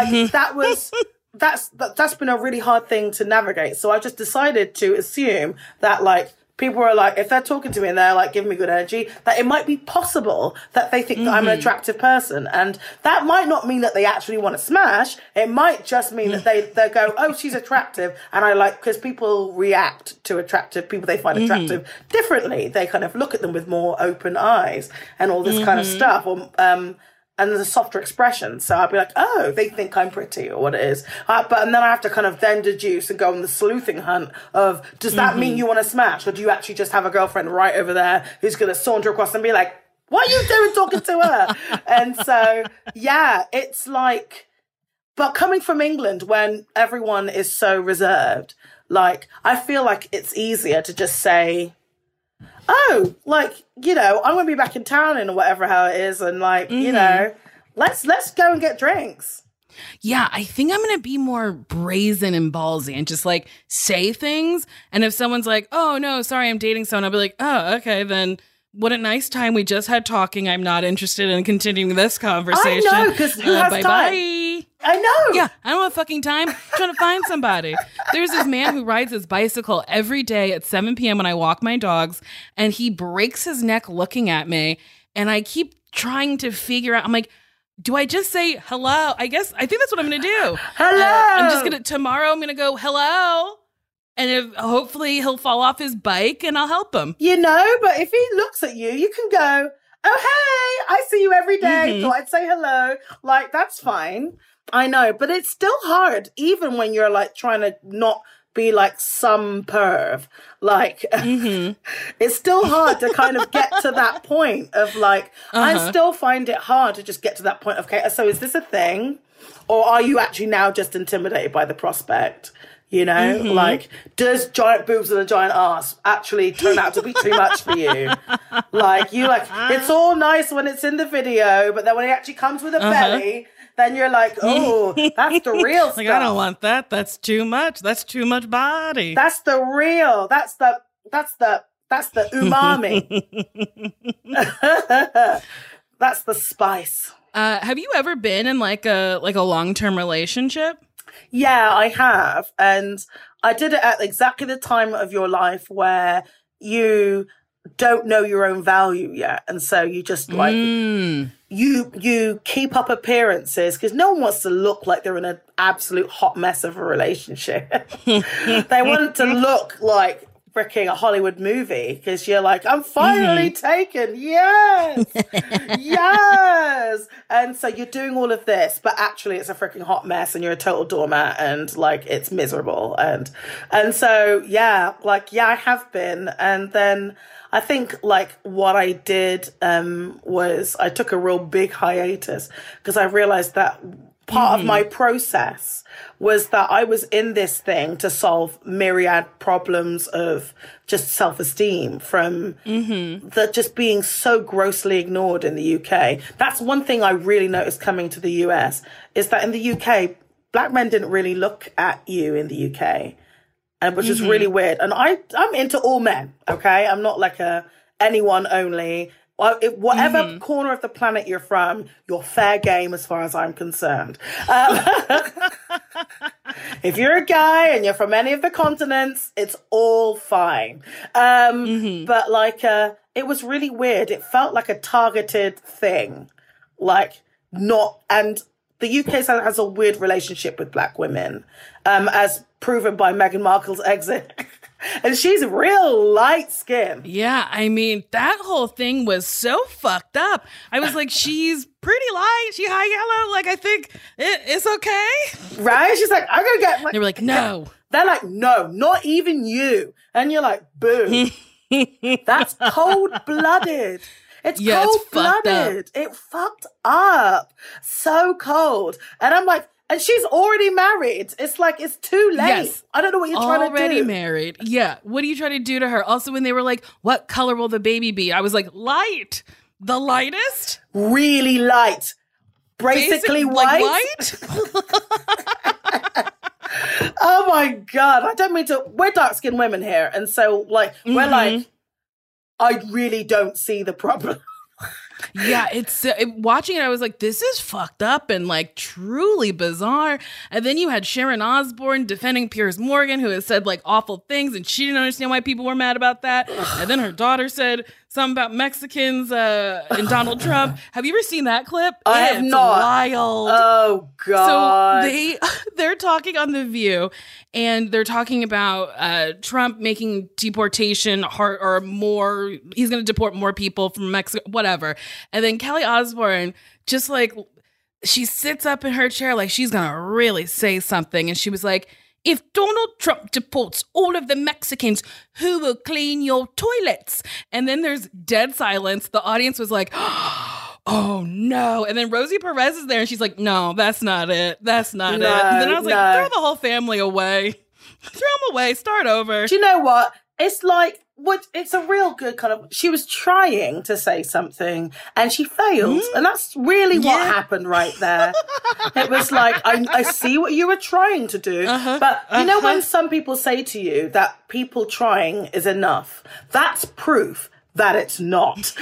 that's been a really hard thing to navigate. So I just decided to assume that like people are like, if they're talking to me and they're like giving me good energy, that it might be possible that they think that I'm an attractive person. And that might not mean that they actually want to smash. It might just mean that they go, oh, she's attractive. And I like, because people react to attractive people they find attractive differently. They kind of look at them with more open eyes and all this kind of stuff. Or, and there's a softer expression. So I'd be like, oh, they think I'm pretty or what it is. And then I have to kind of then deduce and go on the sleuthing hunt of, does that mean you want to smash? Or do you actually just have a girlfriend right over there who's going to saunter across and be like, what are you doing talking to her? And so, yeah, it's like, but coming from England when everyone is so reserved, like, I feel like it's easier to just say, oh, like, you know, I'm going to be back in town and whatever how it is. And like, you know, let's go and get drinks. Yeah, I think I'm going to be more brazen and ballsy and just like say things. And if someone's like, oh, no, sorry, I'm dating someone, I'll be like, oh, okay, then what a nice time we just had talking. I'm not interested in continuing this conversation. I know, because who has time? Bye-bye. I know. Yeah, I don't have fucking time. I'm trying to find somebody. There's this man who rides his bicycle every day at 7 p.m. when I walk my dogs, and he breaks his neck looking at me, and I keep trying to figure out, I'm like, do I just say hello? I think that's what I'm going to do. Hello. Tomorrow I'm going to go, hello. And hopefully he'll fall off his bike and I'll help him. You know, but if he looks at you, you can go, oh, hey, I see you every day. So I'd say hello. Like, that's fine. I know, but it's still hard, even when you're like trying to not be like some perv. Like, it's still hard to kind of get to that point of like, I still find it hard to just get to that point of, okay, so is this a thing? Or are you actually now just intimidated by the prospect? You know, like, does giant boobs and a giant ass actually turn out to be too much for you? Like, it's all nice when it's in the video, but then when it actually comes with a belly, then you're like, oh, that's the real stuff. Like, I don't want that. That's too much. That's too much body. That's the real. That's the umami. That's the spice. Have you ever been in like a long-term relationship? Yeah, I have. And I did it at exactly the time of your life where you don't know your own value yet. And so you just like, you keep up appearances because no one wants to look like they're in an absolute hot mess of a relationship. They want to look like freaking a Hollywood movie because you're like, I'm finally taken. Yes. Yes. And so you're doing all of this, but actually it's a freaking hot mess and you're a total doormat and like it's miserable. And so, yeah, I have been. And then I think like what I did was I took a real big hiatus because I realized that part of my process was that I was in this thing to solve myriad problems of just self-esteem from the just being so grossly ignored in the UK. That's one thing I really noticed coming to the US is that in the UK, Black men didn't really look at you in the UK, and which is really weird. And I'm into all men, okay? I'm not like anyone only. Well, whatever corner of the planet you're from, you're fair game as far as I'm concerned. If you're a guy and you're from any of the continents, it's all fine. But like, it was really weird. It felt like a targeted thing. Like and the UK has a weird relationship with Black women, as proven by Meghan Markle's exit. And she's real light skinned. Yeah, I mean, that whole thing was so fucked up. I was like, she's pretty light. She high yellow. Like, I think it's okay. Right? She's like, I'm going to get... They were like, no. They're like, no, not even you. And you're like, boo. That's cold-blooded. It's cold-blooded. It fucked up. So cold. And I'm like... And she's already married. It's like, it's too late. Yes. I don't know what you're trying to do. Already married. Yeah. What are you trying to do to her? Also, when they were like, what color will the baby be? I was like, light. The lightest? Really light. Basically white. Oh my God. I don't mean to. We're dark-skinned women here. And so, like, we're like, I really don't see the problem. Yeah, watching it, I was like, this is fucked up and like truly bizarre. And then you had Sharon Osbourne defending Piers Morgan, who has said like awful things, and she didn't understand why people were mad about that. And then her daughter said something about Mexicans and Donald Trump. Have you ever seen that clip? I have not. Wild. Oh God. So they're talking on The View, and they're talking about Trump making deportation or more. He's going to deport more people from Mexico, whatever. And then Kelly Osbourne just like, she sits up in her chair like she's going to really say something. And she was like, if Donald Trump deports all of the Mexicans, who will clean your toilets? And then there's dead silence. The audience was like, oh no. And then Rosie Perez is there and she's like, no, that's not it. That's not it. And then I was like, throw the whole family away. Throw them away. Start over. Do you know what? It's like, it's a real good kind of, she was trying to say something and she failed. And that's really what happened right there. It was like, I see what you were trying to do. But you know when some people say to you that people trying is enough, that's proof that it's not.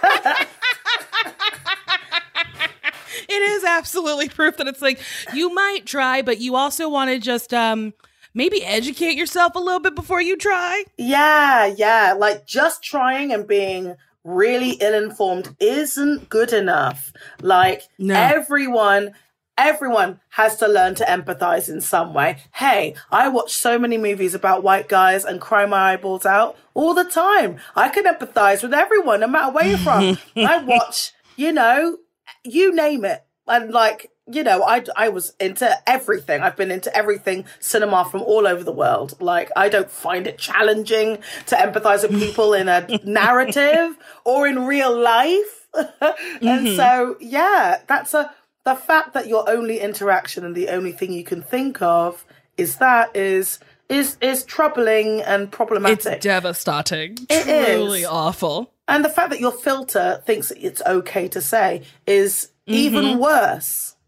It is absolutely proof that it's like, you might try, but you also want to just, maybe educate yourself a little bit before you try. Yeah. Like just trying and being really ill-informed isn't good enough. Like everyone has to learn to empathize in some way. Hey, I watch so many movies about white guys and cry my eyeballs out all the time. I can empathize with everyone, no matter where you're from. I watch, you name it. And like, I was into everything. I've been into everything cinema from all over the world. Like, I don't find it challenging to empathize with people in a narrative or in real life. And so, yeah, the fact that your only interaction and the only thing you can think of is troubling and problematic. It's devastating. Truly awful. And the fact that your filter thinks it's okay to say is even worse.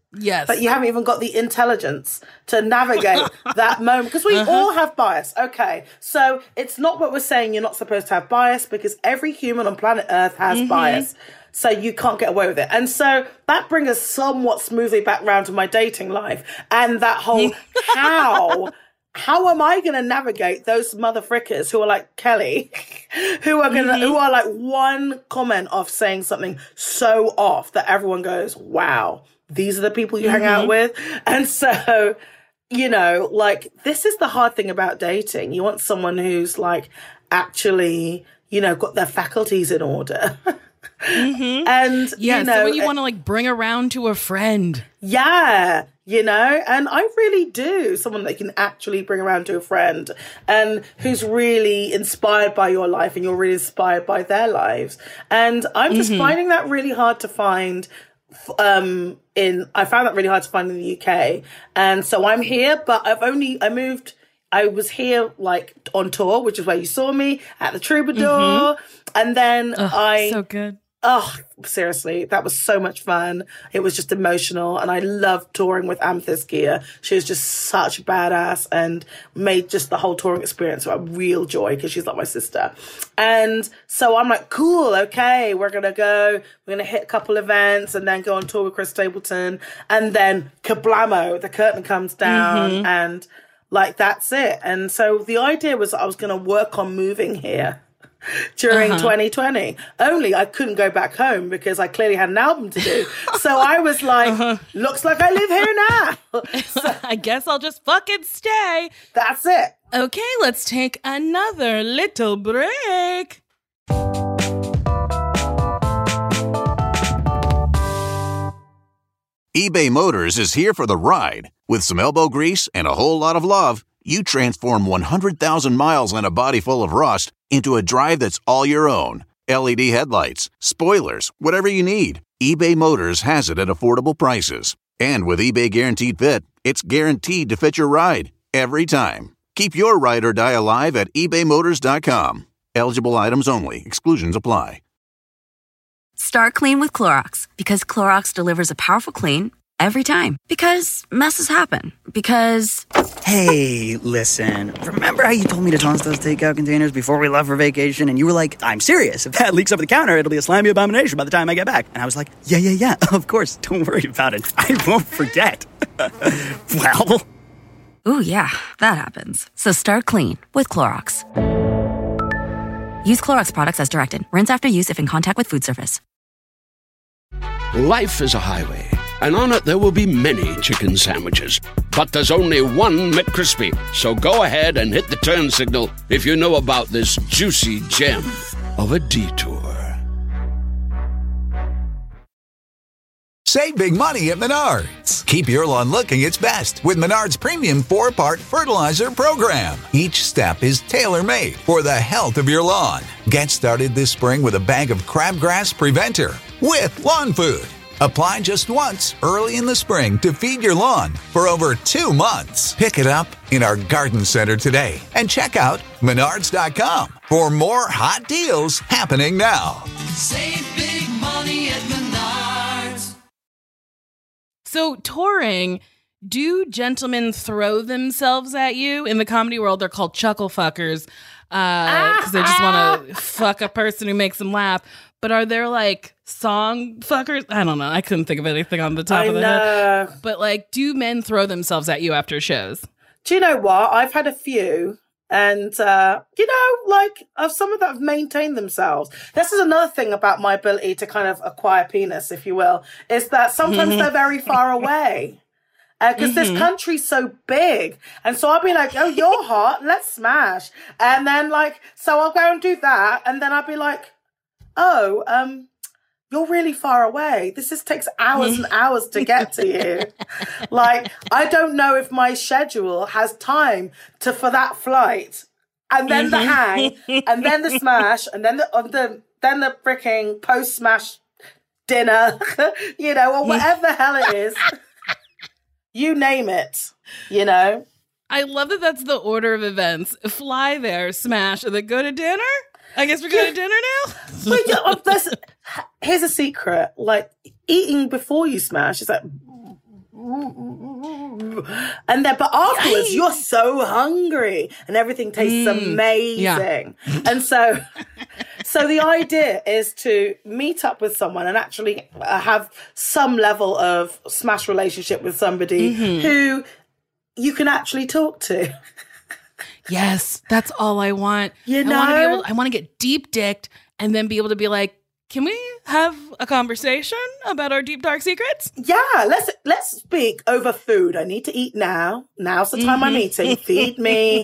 Yes. But you haven't even got the intelligence to navigate that moment. Because we all have bias. Okay. So it's not what we're saying you're not supposed to have bias, because every human on planet Earth has bias. So you can't get away with it. And so that brings us somewhat smoothly back round to my dating life. And that whole how am I going to navigate those mother frickers who are like Kelly, who are like one comment off saying something so off that everyone goes, wow, these are the people you hang out with. And so, you know, like, this is the hard thing about dating. You want someone who's like actually, you know, got their faculties in order. And, you know, someone you want to like bring around to a friend. Yeah, you know, and I really do. Someone that can actually bring around to a friend and who's really inspired by your life and you're really inspired by their lives. And I'm just finding that really hard to find. I found that really hard to find in the UK. And so I'm here, but I was here like on tour, which is where you saw me at the Troubadour. And then so good. Oh, seriously, that was so much fun. It was just emotional. And I loved touring with Amethyst Gia. She was just such a badass and made just the whole touring experience a real joy because she's like my sister. And so I'm like, cool, okay, we're going to hit a couple events and then go on tour with Chris Stapleton. And then kablamo, the curtain comes down and like, that's it. And so the idea was I was going to work on moving here during 2020. Only I couldn't go back home because I clearly had an album to do. So I was like, looks like I live here now. So I guess I'll just fucking stay. That's it. Okay, let's take another little break. eBay Motors is here for the ride. With some elbow grease and a whole lot of love, you transform 100,000 miles and a body full of rust into a drive that's all your own. LED headlights, spoilers, whatever you need, eBay Motors has it at affordable prices. And with eBay Guaranteed Fit, it's guaranteed to fit your ride every time. Keep your ride or die alive at ebaymotors.com. Eligible items only. Exclusions apply. Start clean with Clorox, because Clorox delivers a powerful clean every time. Because messes happen. Because... Hey, listen. Remember how you told me to toss those takeout containers before we left for vacation? And you were like, I'm serious. If that leaks over the counter, it'll be a slimy abomination by the time I get back. And I was like, yeah, of course. Don't worry about it. I won't forget. Well... Ooh, yeah, that happens. So start clean with Clorox. Use Clorox products as directed. Rinse after use if in contact with food surface. Life is a highway, and on it there will be many chicken sandwiches. But there's only one McCrispy. So go ahead and hit the turn signal if you know about this juicy gem of a detour. Save big money at Menards. Keep your lawn looking its best with Menards Premium 4-Part Fertilizer Program. Each step is tailor-made for the health of your lawn. Get started this spring with a bag of Crabgrass Preventer with lawn food. Apply just once early in the spring to feed your lawn for over 2 months. Pick it up in our garden center today and check out Menards.com for more hot deals happening now. Save big money at Menards. So touring, do gentlemen throw themselves at you? In the comedy world, they're called chuckle fuckers because they just want to fuck a person who makes them laugh. But are there like song fuckers? I don't know. I couldn't think of anything on the top of the head. But like, do men throw themselves at you after shows? Do you know what? I've had a few. And, you know, like, of some of that have maintained themselves. This is another thing about my ability to kind of acquire penis, if you will, is that sometimes they're very far away. Because this country's so big. And so I'll be like, oh, you're hot, let's smash. And then, like, so I'll go and do that. And then I'll be like, oh, you're really far away. This just takes hours and hours to get to you. Like, I don't know if my schedule has time for that flight, and then the hang, and then the smash, and then the freaking post smash dinner, you know, or whatever the hell it is. You name it, you know. I love that that's the order of events. Fly there, smash, and then go to dinner? I guess we're going to dinner now? Here's a secret. Like, eating before you smash is like And then, but afterwards, you're so hungry and everything tastes amazing. Yeah. And so the idea is to meet up with someone and actually have some level of smash relationship with somebody who you can actually talk to. Yes, that's all I want. You know? I want to get deep dicked and then be able to be like, can we have a conversation about our deep, dark secrets? Yeah, let's speak over food. I need to eat now. Now's the time I'm eating. Feed me.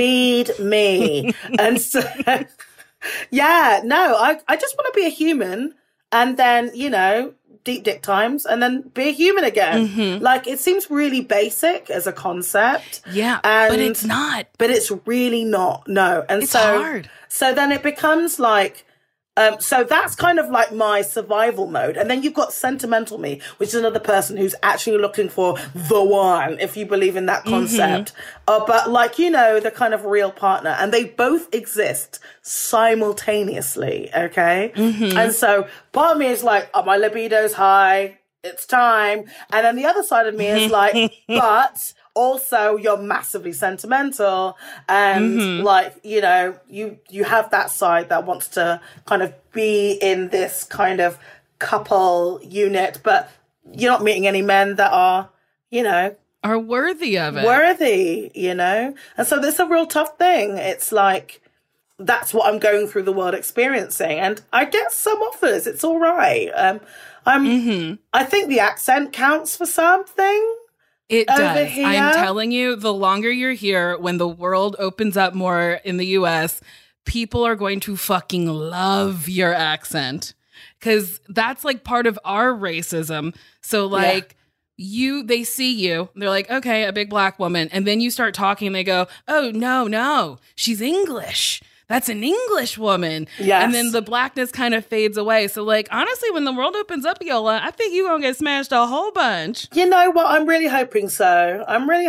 And so, yeah, no, I just want to be a human and then, you know, deep dick times and then be a human again. Like, it seems really basic as a concept. Yeah, but it's not. But it's really not, no. And it's hard. So then it becomes like, so that's kind of like my survival mode. And then you've got sentimental me, which is another person who's actually looking for the one, if you believe in that concept. But like, you know, the kind of real partner. And they both exist simultaneously, okay? And so part of me is like, oh, my libido's high. It's time. And then the other side of me is like, but also you're massively sentimental and like, you know, you have that side that wants to kind of be in this kind of couple unit, but you're not meeting any men that are, you know, are worthy of it. Worthy, you know? And so this is a real tough thing. It's like, that's what I'm going through the world experiencing. And I get some offers. It's all right. I think the accent counts for something. It does. Here. I'm telling you, the longer you're here, when the world opens up more in the US, people are going to fucking love your accent. Because that's like part of our racism. So like they see you, they're like, okay, a big black woman. And then you start talking and they go, oh, no, she's English. That's an English woman. Yes. And then the blackness kind of fades away. So, like, honestly, when the world opens up, Yola, I think you're going to get smashed a whole bunch. You know what? I'm really hoping so.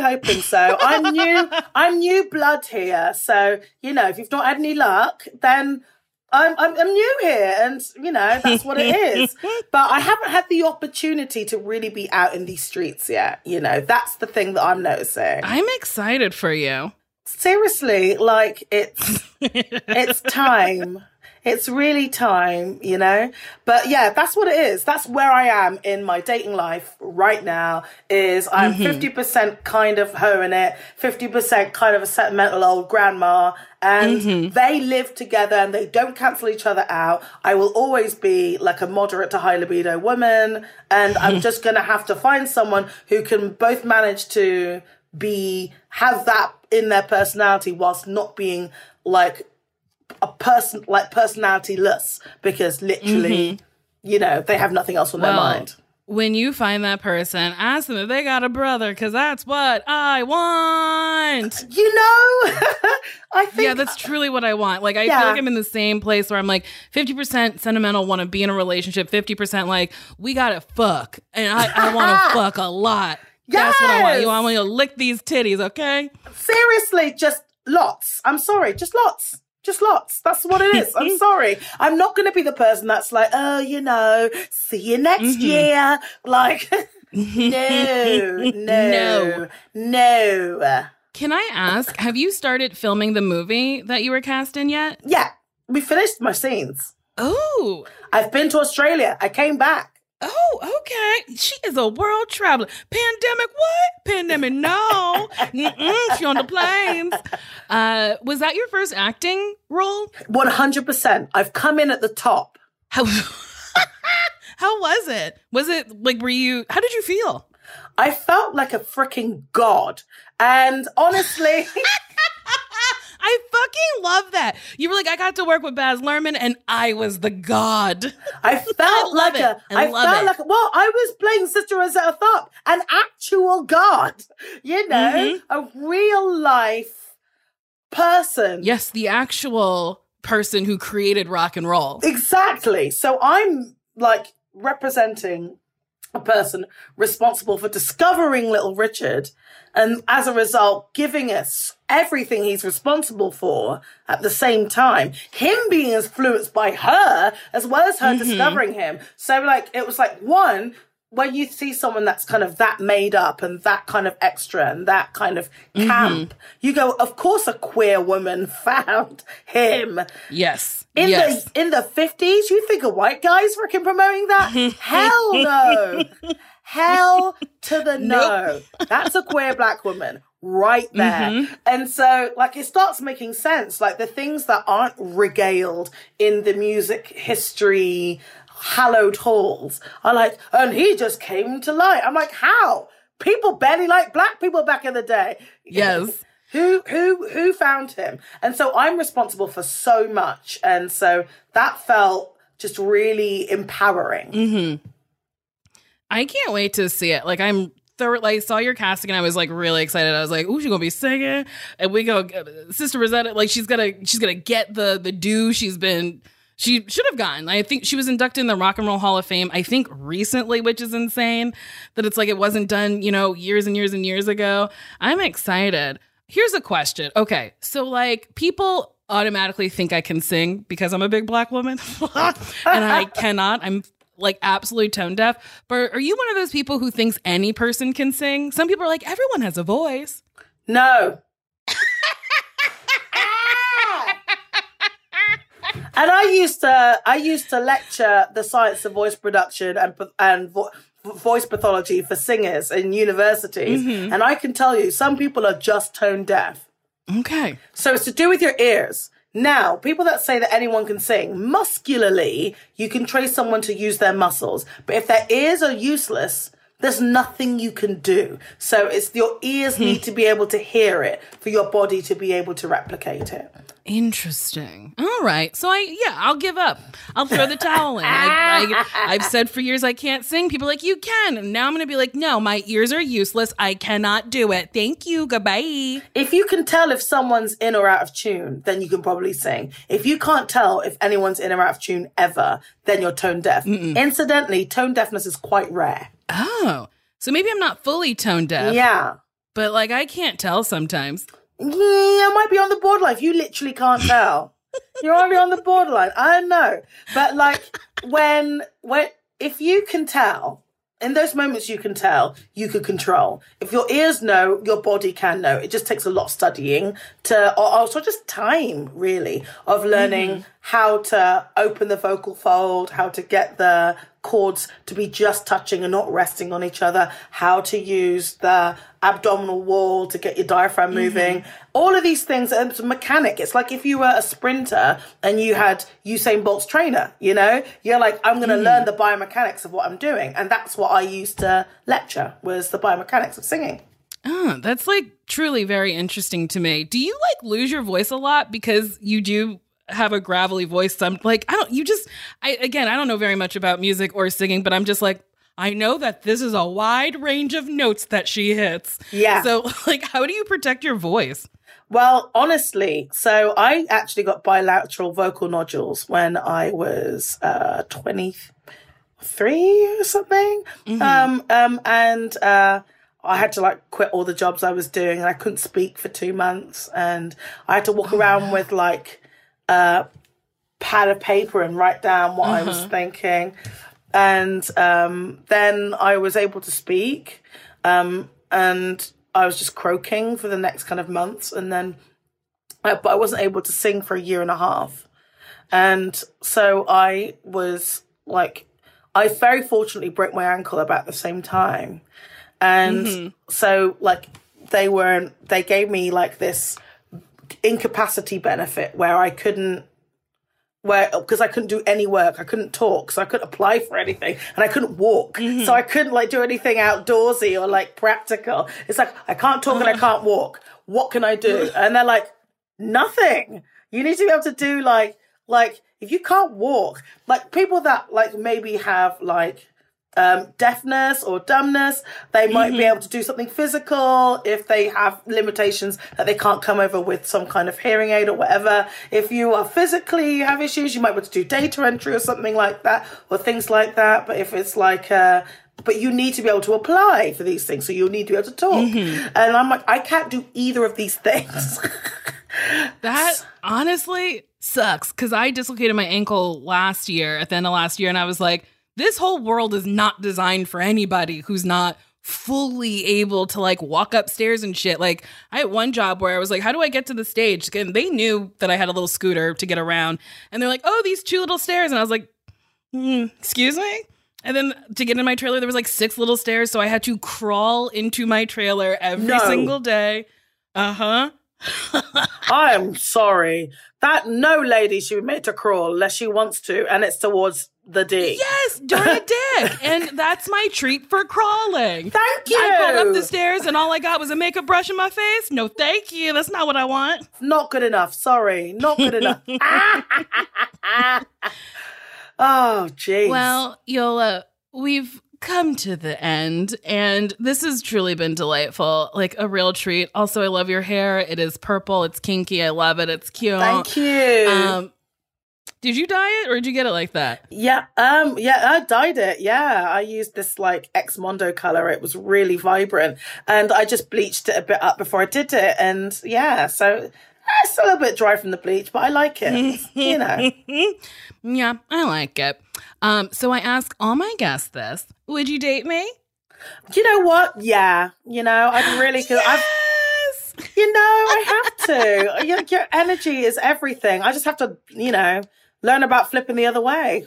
I'm new blood here. So, you know, if you've not had any luck, then I'm new here. And, you know, that's what it is. But I haven't had the opportunity to really be out in these streets yet. You know, that's the thing that I'm noticing. I'm excited for you. Seriously, like it's time. It's really time, you know? But yeah, that's what it is. That's where I am in my dating life right now is I'm 50% kind of hoeing it, 50% kind of a sentimental old grandma, and they live together and they don't cancel each other out. I will always be like a moderate to high libido woman, and I'm just going to have to find someone who can both manage to have that in their personality whilst not being like a person, like personality-less, because literally, you know, they have nothing else on their mind. When you find that person, ask them if they got a brother, because that's what I want. You know, I think... Yeah, that's truly what I want. Like, I feel like I'm in the same place where I'm like 50% sentimental, want to be in a relationship, 50% like, we gotta fuck. And I want to fuck a lot. Yes! That's what I want. I want you to lick these titties, okay? Seriously, just lots. I'm sorry, just lots. Just lots. That's what it is. I'm sorry. I'm not going to be the person that's like, oh, you know, see you next year. Like, no. Can I ask, have you started filming the movie that you were cast in yet? Yeah, we finished my scenes. Oh. I've been to Australia. I came back. Oh, okay. She is a world traveler. Pandemic, what? Pandemic, no. She on the planes. Was that your first acting role? 100%. I've come in at the top. How was it? Was it like, how did you feel? I felt like a freaking god. And honestly... I fucking love that. You were like, I got to work with Baz Luhrmann and I was the god. I felt like I was playing Sister Rosetta Tharpe, an actual god, you know, a real life person. Yes, the actual person who created rock and roll. Exactly. So I'm like representing a person responsible for discovering Little Richard and as a result giving us everything he's responsible for at the same time, him being influenced by her as well as her discovering him. So like it was like, one, when you see someone that's kind of that made up and that kind of extra and that kind of camp, you go, of course a queer woman found him. Yes. In the 50s, you think a white guy's freaking promoting that? Hell no. Hell to the no. Nope. That's a queer black woman right there. And so, like, it starts making sense. Like, the things that aren't regaled in the music history hallowed halls are like, and he just came to light. I'm like, how? People barely liked black people back in the day. Yes. Who found him? And so I'm responsible for so much. And so that felt just really empowering. I can't wait to see it. Like, I saw your casting and I was like really excited. I was like, "Ooh, she's gonna be singing," and we go, Sister Rosetta. Like, she's gonna get the due she should have gotten. I think she was inducted in the Rock and Roll Hall of Fame, I think recently, which is insane that it's like it wasn't done, years and years and years ago. I'm excited. Here's a question. Okay, so like people automatically think I can sing because I'm a big black woman, and I cannot. I'm like absolutely tone deaf. But are you one of those people who thinks any person can sing? Some people are like, everyone has a voice. No. And I used to lecture the science of voice production and voice pathology for singers in universities. And I can tell you, some people are just tone deaf. Okay. So it's to do with your ears. Now, people that say that anyone can sing, muscularly, you can trace someone to use their muscles. But if their ears are useless, there's nothing you can do. So it's your ears need to be able to hear it for your body to be able to replicate it. Interesting. All right. So I'll give up. I'll throw the towel in. I've said for years I can't sing. People are like, you can. And now I'm going to be like, no, my ears are useless. I cannot do it. Thank you. Goodbye. If you can tell if someone's in or out of tune, then you can probably sing. If you can't tell if anyone's in or out of tune ever, then you're tone deaf. Incidentally, tone deafness is quite rare. Oh, so maybe I'm not fully tone deaf. Yeah. But like I can't tell sometimes. Yeah, it might be on the borderline. If you literally can't tell, you're already on the borderline. I don't know. But like when if you can tell, in those moments you can tell, you can control. If your ears know, your body can know. It just takes a lot of studying or also just time, really, of learning how to open the vocal fold, how to get the chords to be just touching and not resting on each other, how to use the abdominal wall to get your diaphragm moving. All of these things, and it's a mechanic. It's like if you were a sprinter and you had Usain Bolt's trainer, you're like, I'm going to learn the biomechanics of what I'm doing. And that's what I used to lecture, was the biomechanics of singing. Oh, that's like truly very interesting to me. Do you like lose your voice a lot because you do have a gravelly voice? I don't know very much about music or singing, but I'm just like, I know that this is a wide range of notes that she hits. Yeah. So like, how do you protect your voice? Well, honestly, so I actually got bilateral vocal nodules when I was 23 or something. And I had to like quit all the jobs I was doing, and I couldn't speak for 2 months, and I had to walk around with like a pad of paper and write down what I was thinking. And then I was able to speak, and I was just croaking for the next kind of months, and then but I wasn't able to sing for a year and a half. And so I was like, I very fortunately broke my ankle about the same time. And so like they gave me like this incapacity benefit where because I couldn't do any work, I couldn't talk, so I couldn't apply for anything, and I couldn't walk, so I couldn't like do anything outdoorsy or like practical. It's like, I can't talk and I can't walk. What can I do? And they're like, nothing. You need to be able to do like if you can't walk, like people that like maybe have like deafness or dumbness, they might be able to do something physical if they have limitations that they can't come over with some kind of hearing aid or whatever. If you are physically, you have issues, you might be able to do data entry or something like that, or things like that. But if it's like but you need to be able to apply for these things, so you'll need to be able to talk. And I'm like, I can't do either of these things. That honestly sucks, because I dislocated my ankle at the end of last year, and I was like, this whole world is not designed for anybody who's not fully able to like walk upstairs and shit. Like I had one job where I was like, how do I get to the stage? And they knew that I had a little scooter to get around. And they're like, oh, these 2 little stairs. And I was like, excuse me? And then to get in my trailer, there was like 6 little stairs. So I had to crawl into my trailer every single day. Uh-huh. I am sorry. That no lady should be made to crawl unless she wants to, and it's towards the D. Yes, during a dick. And that's my treat for crawling. Thank you. I crawled up the stairs and all I got was a makeup brush in my face. No, thank you. That's not what I want. Not good enough. Sorry. Not good enough. Oh, jeez. Well, Yola, we've come to the end, and this has truly been delightful. Like a real treat. Also, I love your hair. It is purple. It's kinky. I love it. It's cute. Thank you. Did you dye it or did you get it like that? Yeah, I dyed it. Yeah, I used this like Ex Mondo color. It was really vibrant, and I just bleached it a bit up before I did it. And yeah, so it's a little bit dry from the bleach, but I like it. You know. Yeah, I like it. So I ask all my guests this: would you date me? You know what? Yeah, you know, I'd really. Yes! You know, I have to. Your energy is everything. I just have to, you know, learn about flipping the other way.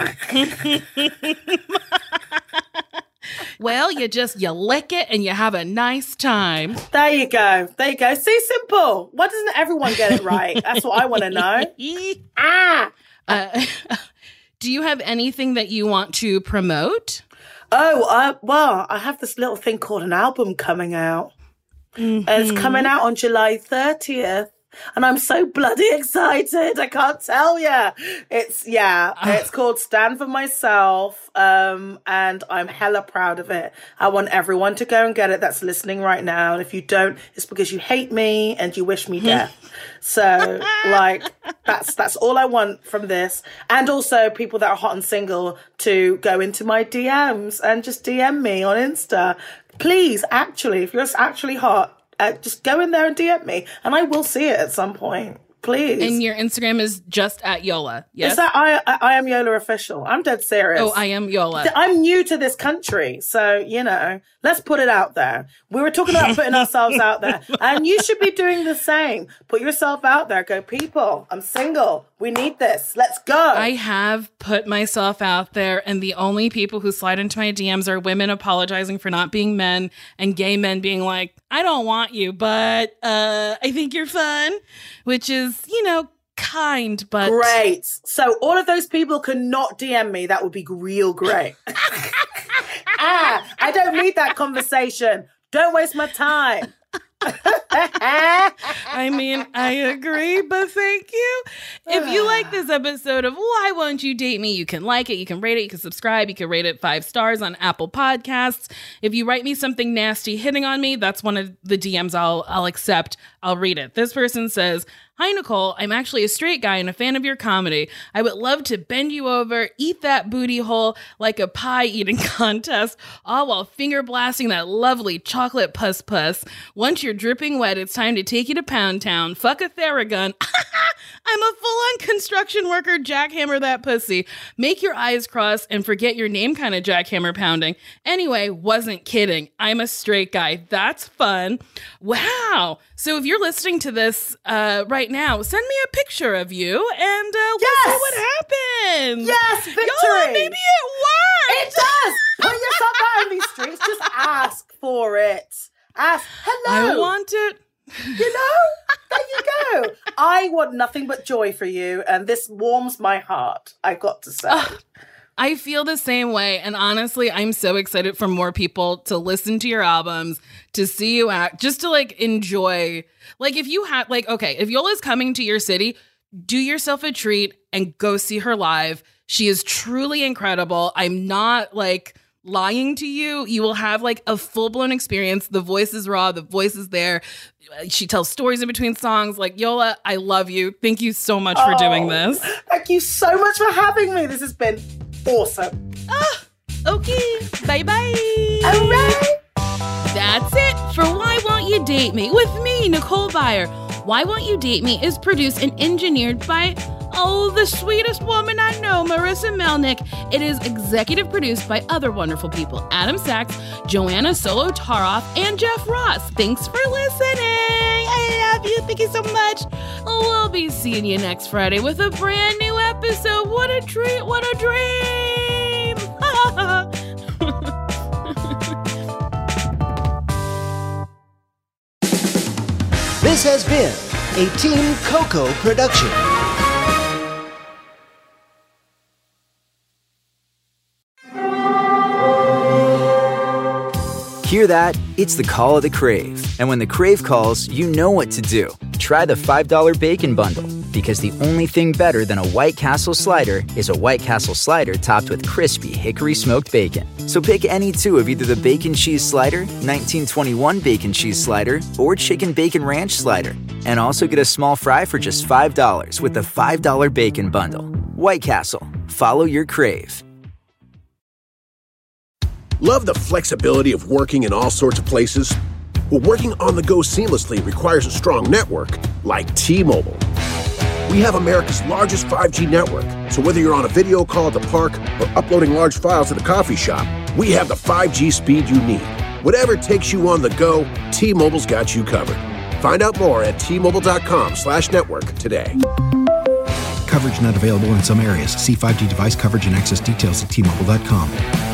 Well, you lick it and you have a nice time. There you go. There you go. See, simple. Why doesn't everyone get it right? That's what I want to know. Do you have anything that you want to promote? Oh, well, I have this little thing called an album coming out. Mm-hmm. And it's coming out on July 30th. And I'm so bloody excited. I can't tell you. It's called Stand For Myself. And I'm hella proud of it. I want everyone to go and get it that's listening right now. And if you don't, it's because you hate me and you wish me death. So like, that's all I want from this. And also people that are hot and single to go into my DMs and just DM me on Insta. Please, actually, if you're actually hot, just go in there and DM me, and I will see it at some point. Please. And your Instagram is just at Yola. Yes. Is that I am Yola official? I'm dead serious. Oh, I am Yola. I'm new to this country, so you know, let's put it out there. We were talking about putting ourselves out there, and you should be doing the same. Put yourself out there. Go, people. I'm single. We need this. Let's go. I have put myself out there, and the only people who slide into my DMs are women apologizing for not being men, and gay men being like, I don't want you, but I think you're fun, which is, you know, kind, but... Great. So all of those people can not DM me. That would be real great. I don't need that conversation. Don't waste my time. I mean, I agree, but thank you. If you like this episode of Why Won't You Date Me, you can like it, you can rate it, you can subscribe, you can rate it 5 stars on Apple Podcasts. If you write me something nasty hitting on me, that's one of the DMs I'll accept. I'll read it. This person says, hi, Nicole. I'm actually a straight guy and a fan of your comedy. I would love to bend you over, eat that booty hole like a pie eating contest, all while finger blasting that lovely chocolate puss puss. Once you're dripping wet, it's time to take you to Pound Town. Fuck a Theragun. I'm a full-on construction worker. Jackhammer that pussy. Make your eyes cross and forget your name kind of jackhammer pounding. Anyway, wasn't kidding. I'm a straight guy. That's fun. Wow. So if you're listening to this right now, send me a picture of you and we'll see what happens. Yes, victory. Yo, maybe it works. It does. Put yourself out in these streets. Just ask for it. Ask. Hello. I want it. You know, there you go. I want nothing but joy for you, and this warms my heart, I've got to say. I feel the same way, and honestly, I'm so excited for more people to listen to your albums, to see you act, just to, like, enjoy. Like, if you have, like, okay, if Yola's coming to your city, do yourself a treat and go see her live. She is truly incredible. I'm not, like, lying to you. You will have like a full-blown experience. The voice is raw. The voice is there. She tells stories in between songs. Like, Yola, I love you. Thank you so much for doing this. Thank you so much for having me. This has been awesome. Okay. Bye-bye. All right. That's it for Why Won't You Date Me with me, Nicole Byer. Why Won't You Date Me is produced and engineered by Oh, the sweetest woman I know, Marissa Melnick. It is executive produced by other wonderful people, Adam Sachs, Joanna Solotaroff, and Jeff Ross. Thanks for listening. I love you. Thank you so much. We'll be seeing you next Friday with a brand new episode. What a treat. What a dream. This has been a Team Coco production. Hear that? It's the call of the Crave. And when the Crave calls, you know what to do. Try the $5 Bacon Bundle, because the only thing better than a White Castle slider is a White Castle slider topped with crispy hickory smoked bacon. So pick any two of either the Bacon Cheese Slider, 1921 Bacon Cheese Slider, or Chicken Bacon Ranch Slider. And also get a small fry for just $5 with the $5 Bacon Bundle. White Castle. Follow your Crave. Love the flexibility of working in all sorts of places? Well, working on the go seamlessly requires a strong network like T-Mobile. We have America's largest 5G network, so whether you're on a video call at the park or uploading large files at a coffee shop, we have the 5G speed you need. Whatever takes you on the go, T-Mobile's got you covered. Find out more at T-Mobile.com/network today. Coverage not available in some areas. See 5G device coverage and access details at T-Mobile.com.